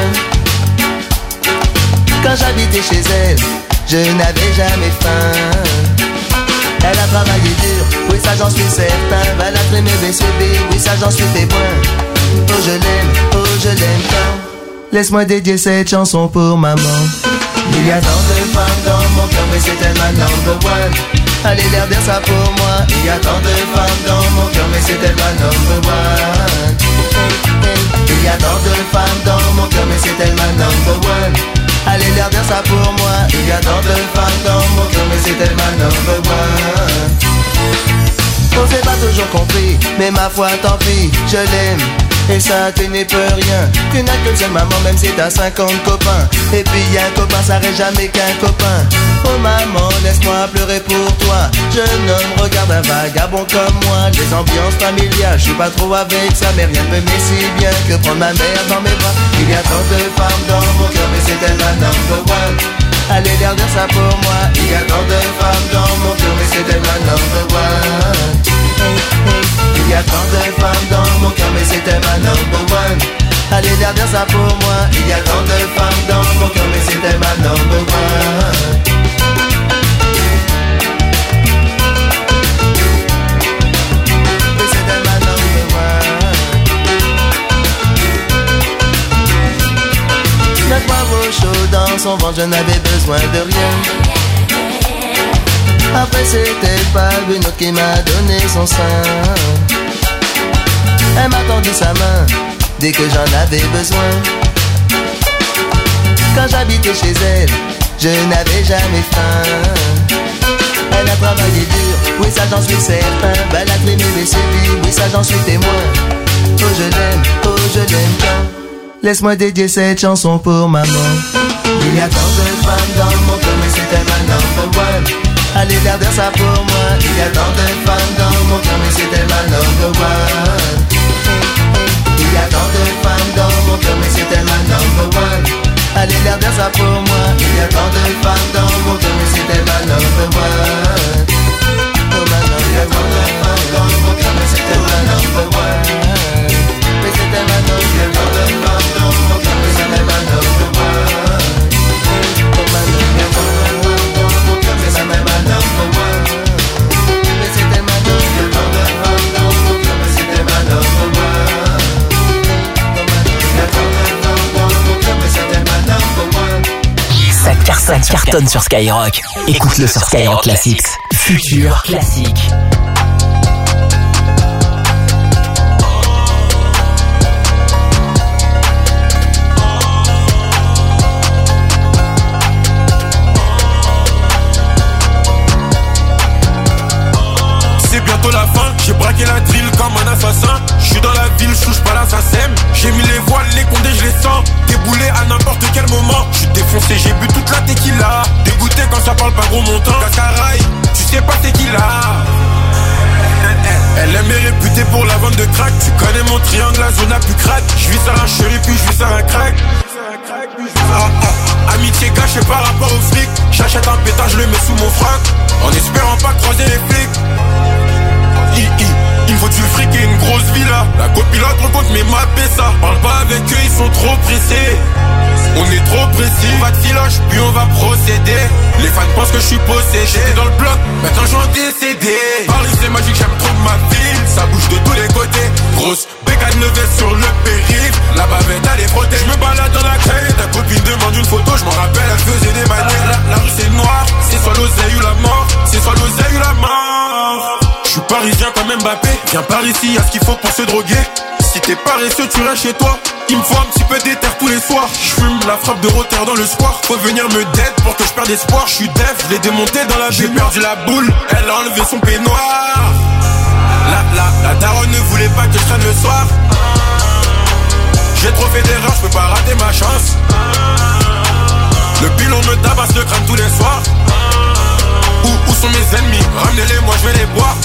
Quand j'habitais chez elle, je n'avais jamais faim. Elle a travaillé dur, oui ça j'en suis certain. Elle a trimé mes C B, oui ça j'en suis témoin. Oh je l'aime, oh je l'aime tant. Laisse-moi dédier cette chanson pour maman. Il y a tant de femmes dans mon cœur, mais c'est tellement number one. Allez leur dire ça pour moi. Il y a tant de femmes dans mon cœur, mais c'est tellement number one. Il y a tant de femmes dans mon cœur, mais c'est tellement number one. Allez leur dire ça pour moi. Il y a tant de femmes dans mon cœur, mais c'est tellement number one. On s'est pas toujours compris, mais ma foi tant pis, je l'aime. Et ça tu n'y peux rien. Tu n'as qu'une seule maman même si t'as cinquante copains. Et puis un copain ça reste jamais qu'un copain. Oh maman laisse-moi pleurer pour toi. Jeune homme regarde un vagabond comme moi. Les ambiances familiales je suis pas trop avec ça. Mais rien ne me met si bien que prendre ma mère dans mes bras. Il y a tant de femmes dans mon cœur mais c'est tellement number one. Allez leur dire ça pour moi. Il y a tant de femmes dans mon cœur mais c'est tellement number one. Il y a tant de femmes dans mon cœur mais c'est tellement number one. Allez leur dire ça pour moi. Il y a tant de femmes dans mon cœur mais c'est tellement number one. Mais c'est tellement number one. La poivre au chaud dans son ventre, je n'avais besoin de rien. Après c'était pas une autre qui m'a donné son sein. Elle m'a tendu sa main dès que j'en avais besoin. Quand j'habitais chez elle, je n'avais jamais faim. Elle a travaillé dur, oui ça j'en suis certain. Elle a clémé mes sévices, oui ça j'en suis témoin. Oh je l'aime, oh je l'aime tant. Laisse-moi dédier cette chanson pour maman. Il y a tant de femmes dans mon cœur, mais c'était ma number one. Allez garder ça pour moi. Il y a tant de femmes dans mon cœur, mais c'était ma number one. Il y a tant de femmes dans mon cœur, mais c'était ma number one. Allez garder ça pour moi. Il y a tant de femmes dans mon cœur, mais c'était ma number one. Oh ma number one. Il y a tant de femmes dans mon cœur, mais c'était ma number one. Mais c'était ma number one. Il y a tant de femmes dans mon cœur, mais c'était ma number one. Oh ma number one. Il y a tant de femmes dans mon cœur, mais c'était ma number one. Mais c'était ma number one. Il y a tant de femmes dans mon cœur, mais c'était ma number one. Ça cartonne, ça cartonne sur Skyrock. Écoute-le sur Skyrock Classics. Futur classique. C'est bientôt la fin, j'ai braqué la drill comme un assassin. J'suis dans la ville, j'touche pas l'assassin. J'ai mis les voiles, les condés, je les sens. Déboulé à n'importe quel moment. J'suis défoncé, j'ai bu toute la tequila. Dégoûté quand ça parle pas gros montant. Cascaraï, tu sais pas c'est qui là. Elle aime est réputée pour la vente de crack. Tu connais mon triangle, la zone la plus crack. J'vis ça un chéri puis j'vis ça un crack. Ah, ah, amitié cachée par rapport au fric. J'achète un pétard, je le mets sous mon frac. En espérant pas croiser les flics. I, I, il me faut du fric et une grosse villa. La copilote rencontre mes mappés ça. Parle pas avec eux, ils sont trop pressés. On est trop précis. On va de filoche, puis on va procéder. Les fans pensent que je suis possédé. J'étais dans le bloc, maintenant j'en décédé. Paris c'est magique, j'aime trop ma ville. Ça bouge de tous les côtés. Grosse bécane levée sur le périph'. La bavette elle est frottée. Je me balade dans la caille. Ta copine demande une photo, je m'en rappelle, elle faisait des manières. La, la rue c'est noir, c'est soit l'oseille ou la mort. C'est soit l'oseille ou la mort. Je suis parisien comme Mbappé. Viens par ici, y'a ce qu'il faut pour se droguer. Si t'es paresseux, tu restes chez toi. Il me faut un petit peu d'éther tous les soirs. Je fume la frappe de Rotter dans le square. Faut venir me dead pour que je perde espoir. Je suis def, je l'ai démonté dans la J'ai perdu la boule, elle a enlevé son peignoir. La, la, la daronne ne voulait pas que je traîne le soir. J'ai trop fait d'erreurs, je peux pas rater ma chance. Le pilon me tabasse le crâne tous les soirs. Où, où sont mes ennemis? Ramenez-les, moi je vais les boire.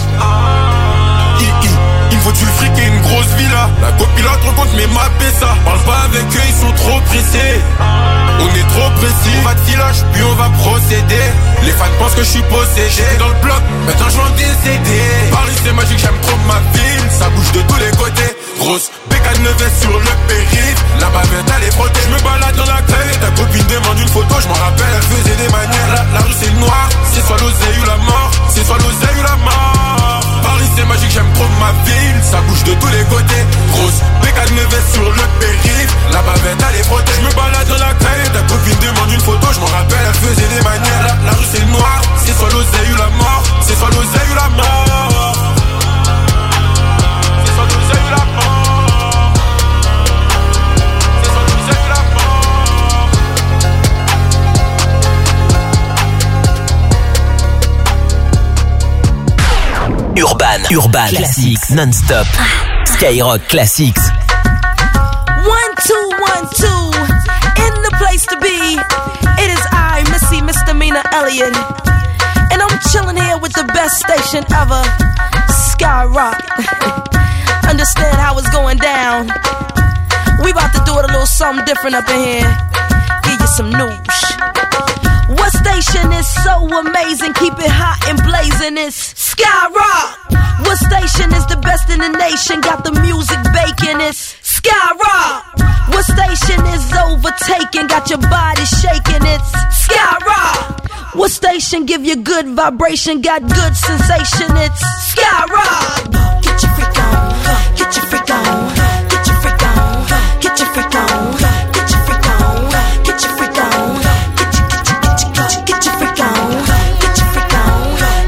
I, I, il me faut du fric et une grosse villa. La copilote rencontre mes mappés ça. Parle pas avec eux, ils sont trop pressés. On est trop précis. On va de filoche, puis on va procéder. Les fans pensent que je suis possédé. J'étais dans le bloc, maintenant je vais en décéder. Paris c'est magique, j'aime trop ma ville. Ça bouge de tous les côtés. Grosse bécane levée sur le périph'. La bavette elle est frottée. Je me balade dans la caille. Ta copine demande une photo, je m'en rappelle, elle faisait des manières. La, la rue c'est noir, c'est soit l'oseille ou la mort. C'est soit l'oseille ou la mort. Paris c'est magique, j'aime trop ma ville. Ça bouge de tous les côtés. Grosse bécane levée sur le périph'. La bavette elle est frottée. Je me balade dans la caille. Ta copine demande une photo, je m'en rappelle, elle faisait des manières. La, la rue c'est noir, c'est soit l'oseille ou la mort. C'est soit l'oseille ou la mort. C'est soit l'oseille ou la mort. Urban, Urban, Classics, non-stop. Skyrock Classics. One, two, one, two. In the place to be. It is I, Missy Misdemeanor Elliott. And I'm chilling here with the best station ever. Skyrock. Understand how it's going down. We about to do it a little something different up in here. Give you some news. What station is so amazing? Keep it hot and blazing. It's Skyrock. What station is the best in the nation? Got the music baking. It's Skyrock. What station is overtaking? Got your body shaking. It's Skyrock. What station give you good vibration? Got good sensation. It's Skyrock. Get your freak on. Get your freak on. Get your freak on. Get your freak on. Get your freak on. Get your freak on. Get your get your get your get your freak on. Get your freak on.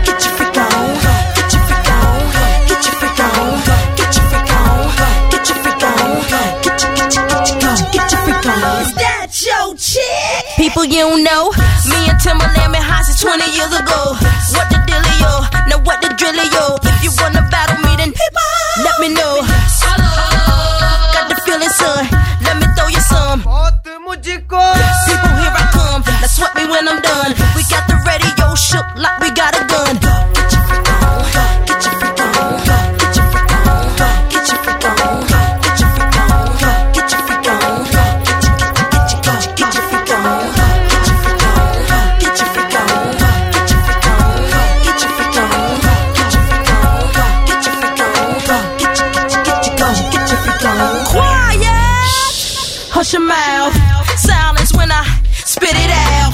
people you don't know. Me and Timberland been hot since twenty years ago. What the dealio? Now what the drillio? If you wanna battle me, then let me know. Got the feeling, son. Let me throw you some. People, here I come. Now sweat me when I'm done. We got the radio shook like we got a gun. Get your freak on. Get your freak on. Get your freak on. Get your freak on. Get your freak on. Get your freak on. Get your get your freak on. Get your freak on. Get your freak on. Get your freak on. Get your freak on. Get your freak on. Get your freak on. Get your get your get your freak on. Quiet. Hush your mouth. Silence when I spit it out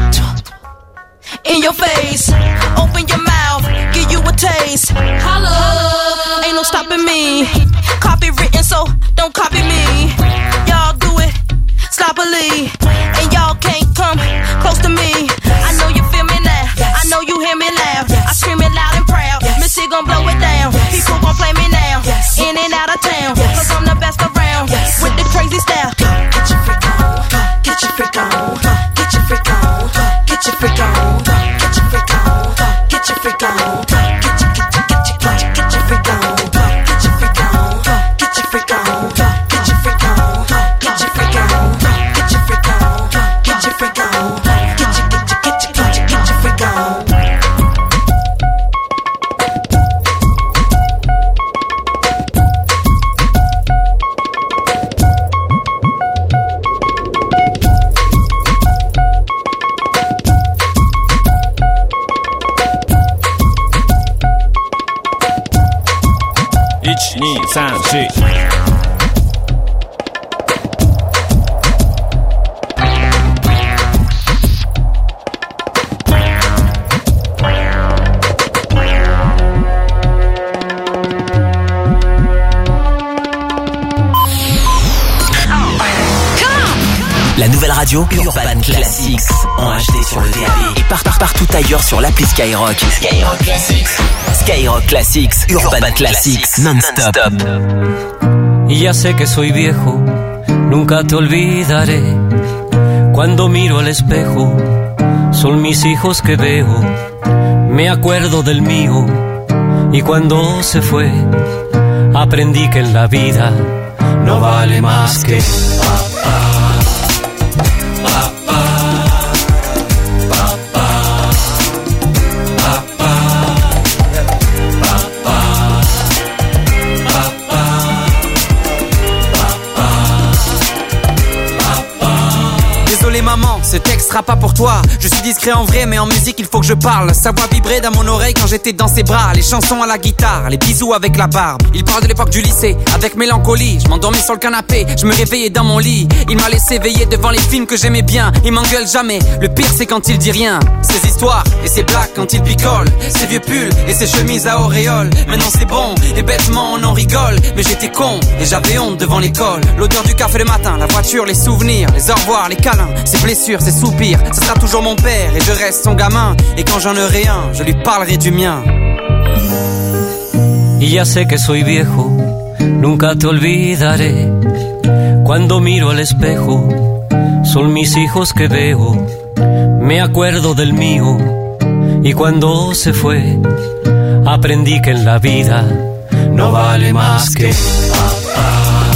in your face. Open your mouth, give you a taste. Holla, ain't no stopping me. Copywritten, so don't copy me. Y'all do it sloppily, and y'all can't come close to me. I know you feel me now. I know you hear me loud. I scream it loud and proud. Missy gon' blow it down. People gon' play me now. In and out of town, cause I'm the best around with the crazy style. Get your freak on. Get your freak on, get your freak on, get your freak on, get your freak on, get your freak on, get your get your get your get your freak on, get your freak on, get your freak on, get your freak on, get your freak on, get your freak on, get your freak on, get your get your get your get your get your freak on. one, deux, trois,四 La nouvelle radio Urban Classics en H D sur le D A B et par, par, partout ailleurs sur l'appli Skyrock. Skyrock Classics. Skyrock Classics, Urban, Urban Classics, non-stop. Y ya sé que soy viejo, nunca te olvidaré. Cuando miro al espejo, son mis hijos que veo. Me acuerdo del mío y cuando se fue, aprendí que en la vida no vale más que papá. Maman, ce texte sera pas pour toi. Je suis discret en vrai, mais en musique il faut que je parle. Sa voix vibrait dans mon oreille quand j'étais dans ses bras. Les chansons à la guitare, les bisous avec la barbe. Il parle de l'époque du lycée, avec mélancolie. Je m'endormis sur le canapé, je me réveillais dans mon lit. Il m'a laissé veiller devant les films que j'aimais bien. Il m'engueule jamais, le pire c'est quand il dit rien. Ses histoires et ses blagues quand il picole. Ses vieux pulls et ses chemises à auréole. Maintenant c'est bon, et bêtement on en rigole. Mais j'étais con et j'avais honte devant l'école. L'odeur du café le matin, la voiture, les souvenirs, les au revoir, les câlins, ses blessures, ses soupirs. Ce sera toujours mon père et je reste son gamin. Et quand j'en aurai un, je lui parlerai du mien. Y ya sé que soy viejo, nunca te olvidaré. Cuando miro al espejo, son mis hijos que veo. Me acuerdo del mío y cuando se fue, aprendí que en la vida no vale más que papá.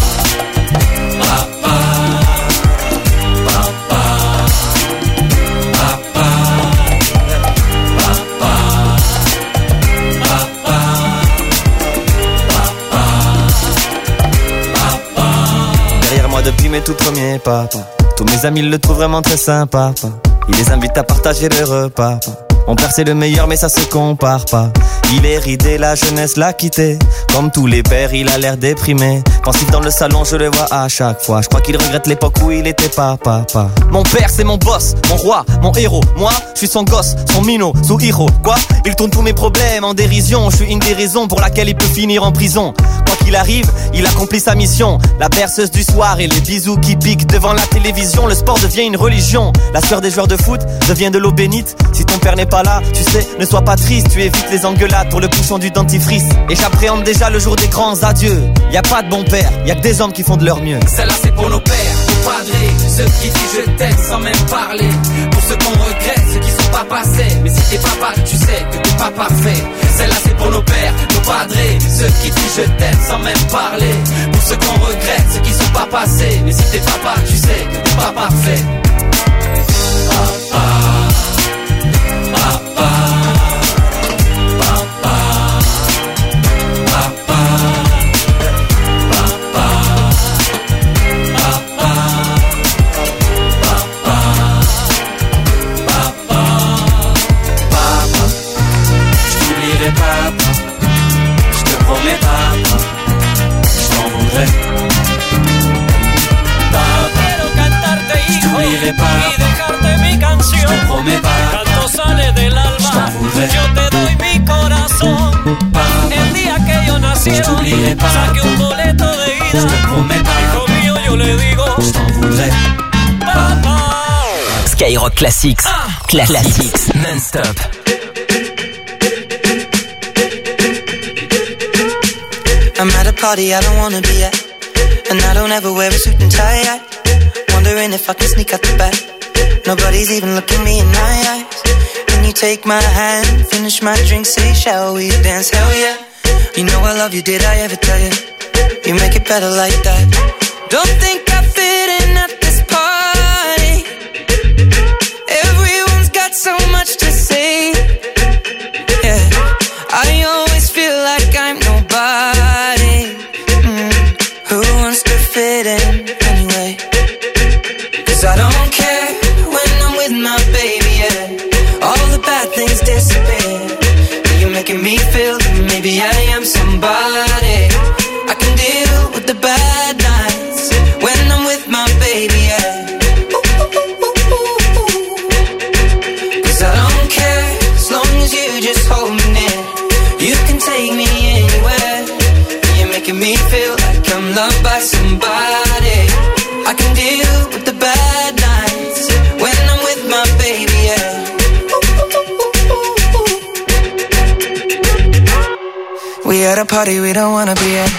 Depuis mes tout premiers pas, pas. Tous mes amis le trouvent vraiment très sympa, pas. Il les invite à partager le repas, pas. Mon père c'est le meilleur mais ça se compare pas. Il est ridé, la jeunesse l'a quitté. Comme tous les pères, il a l'air déprimé. Pensif dans le salon, je le vois à chaque fois. Je crois qu'il regrette l'époque où il était pas papa. Mon père c'est mon boss, mon roi, mon héros. Moi, je suis son gosse, son minot, son héros. Quoi? Il tourne tous mes problèmes en dérision. Je suis une des raisons pour laquelle il peut finir en prison. Quoi qu'il arrive, il accomplit sa mission. La berceuse du soir et les bisous qui piquent devant la télévision. Le sport devient une religion. La sueur des joueurs de foot devient de l'eau bénite. Si ton père n'est pas là, tu sais, ne sois pas triste. Tu évites les engueulades pour le bouchon du dentifrice. Et j'appréhende déjà le jour des grands adieux. Y a pas de bon père, y a que des hommes qui font de leur mieux. Celle-là c'est pour nos pères, nos padres, ceux qui disent je t'aime sans même parler. Pour ceux qu'on regrette, ceux qui sont pas passés. Mais si t'es papa, tu sais que t'es pas parfait. Celle-là c'est pour nos pères, nos padrés. Ceux qui disent je t'aime sans même parler. Pour ceux qu'on regrette, ceux qui sont pas passés. Mais si t'es papa, tu sais que t'es pas parfait. Papa, papa, papa, papa, papa, papa, papa, papa. Je t'oublierai papa, je te promets papa, je t'en voudrais. Y dejarte mi canción. Canto sale del alma. Yo te doy mi corazón. El día que yo nacieron, saqué un boleto de ida. Hijo mío, yo le digo, papá. Skyrock Classics. Classics non-stop. I'm at a party I don't wanna be at, and I don't ever wear a suit and tie. I wondering if I can sneak out the back. Nobody's even looking me in my eyes. When you take my hand, finish my drink, say, shall we dance? Hell yeah. You know I love you, did I ever tell you? You make it better like that. Don't think I fit in at this party. Everyone's got so much to say. Yeah, I always feel like I'm nobody. Mm. Who wants to fit in anyway? Cause I don't care when I'm with my baby, yeah. All the bad things disappear. You're making me feel that maybe I am somebody. I can deal with the bad nights when I'm with my baby, yeah. Cause I don't care as long as you just hold me near. You can take me anywhere. You're making me feel like I'm loved by somebody. I can deal with the bad nights when I'm with my baby, yeah. We at a party we don't wanna be at.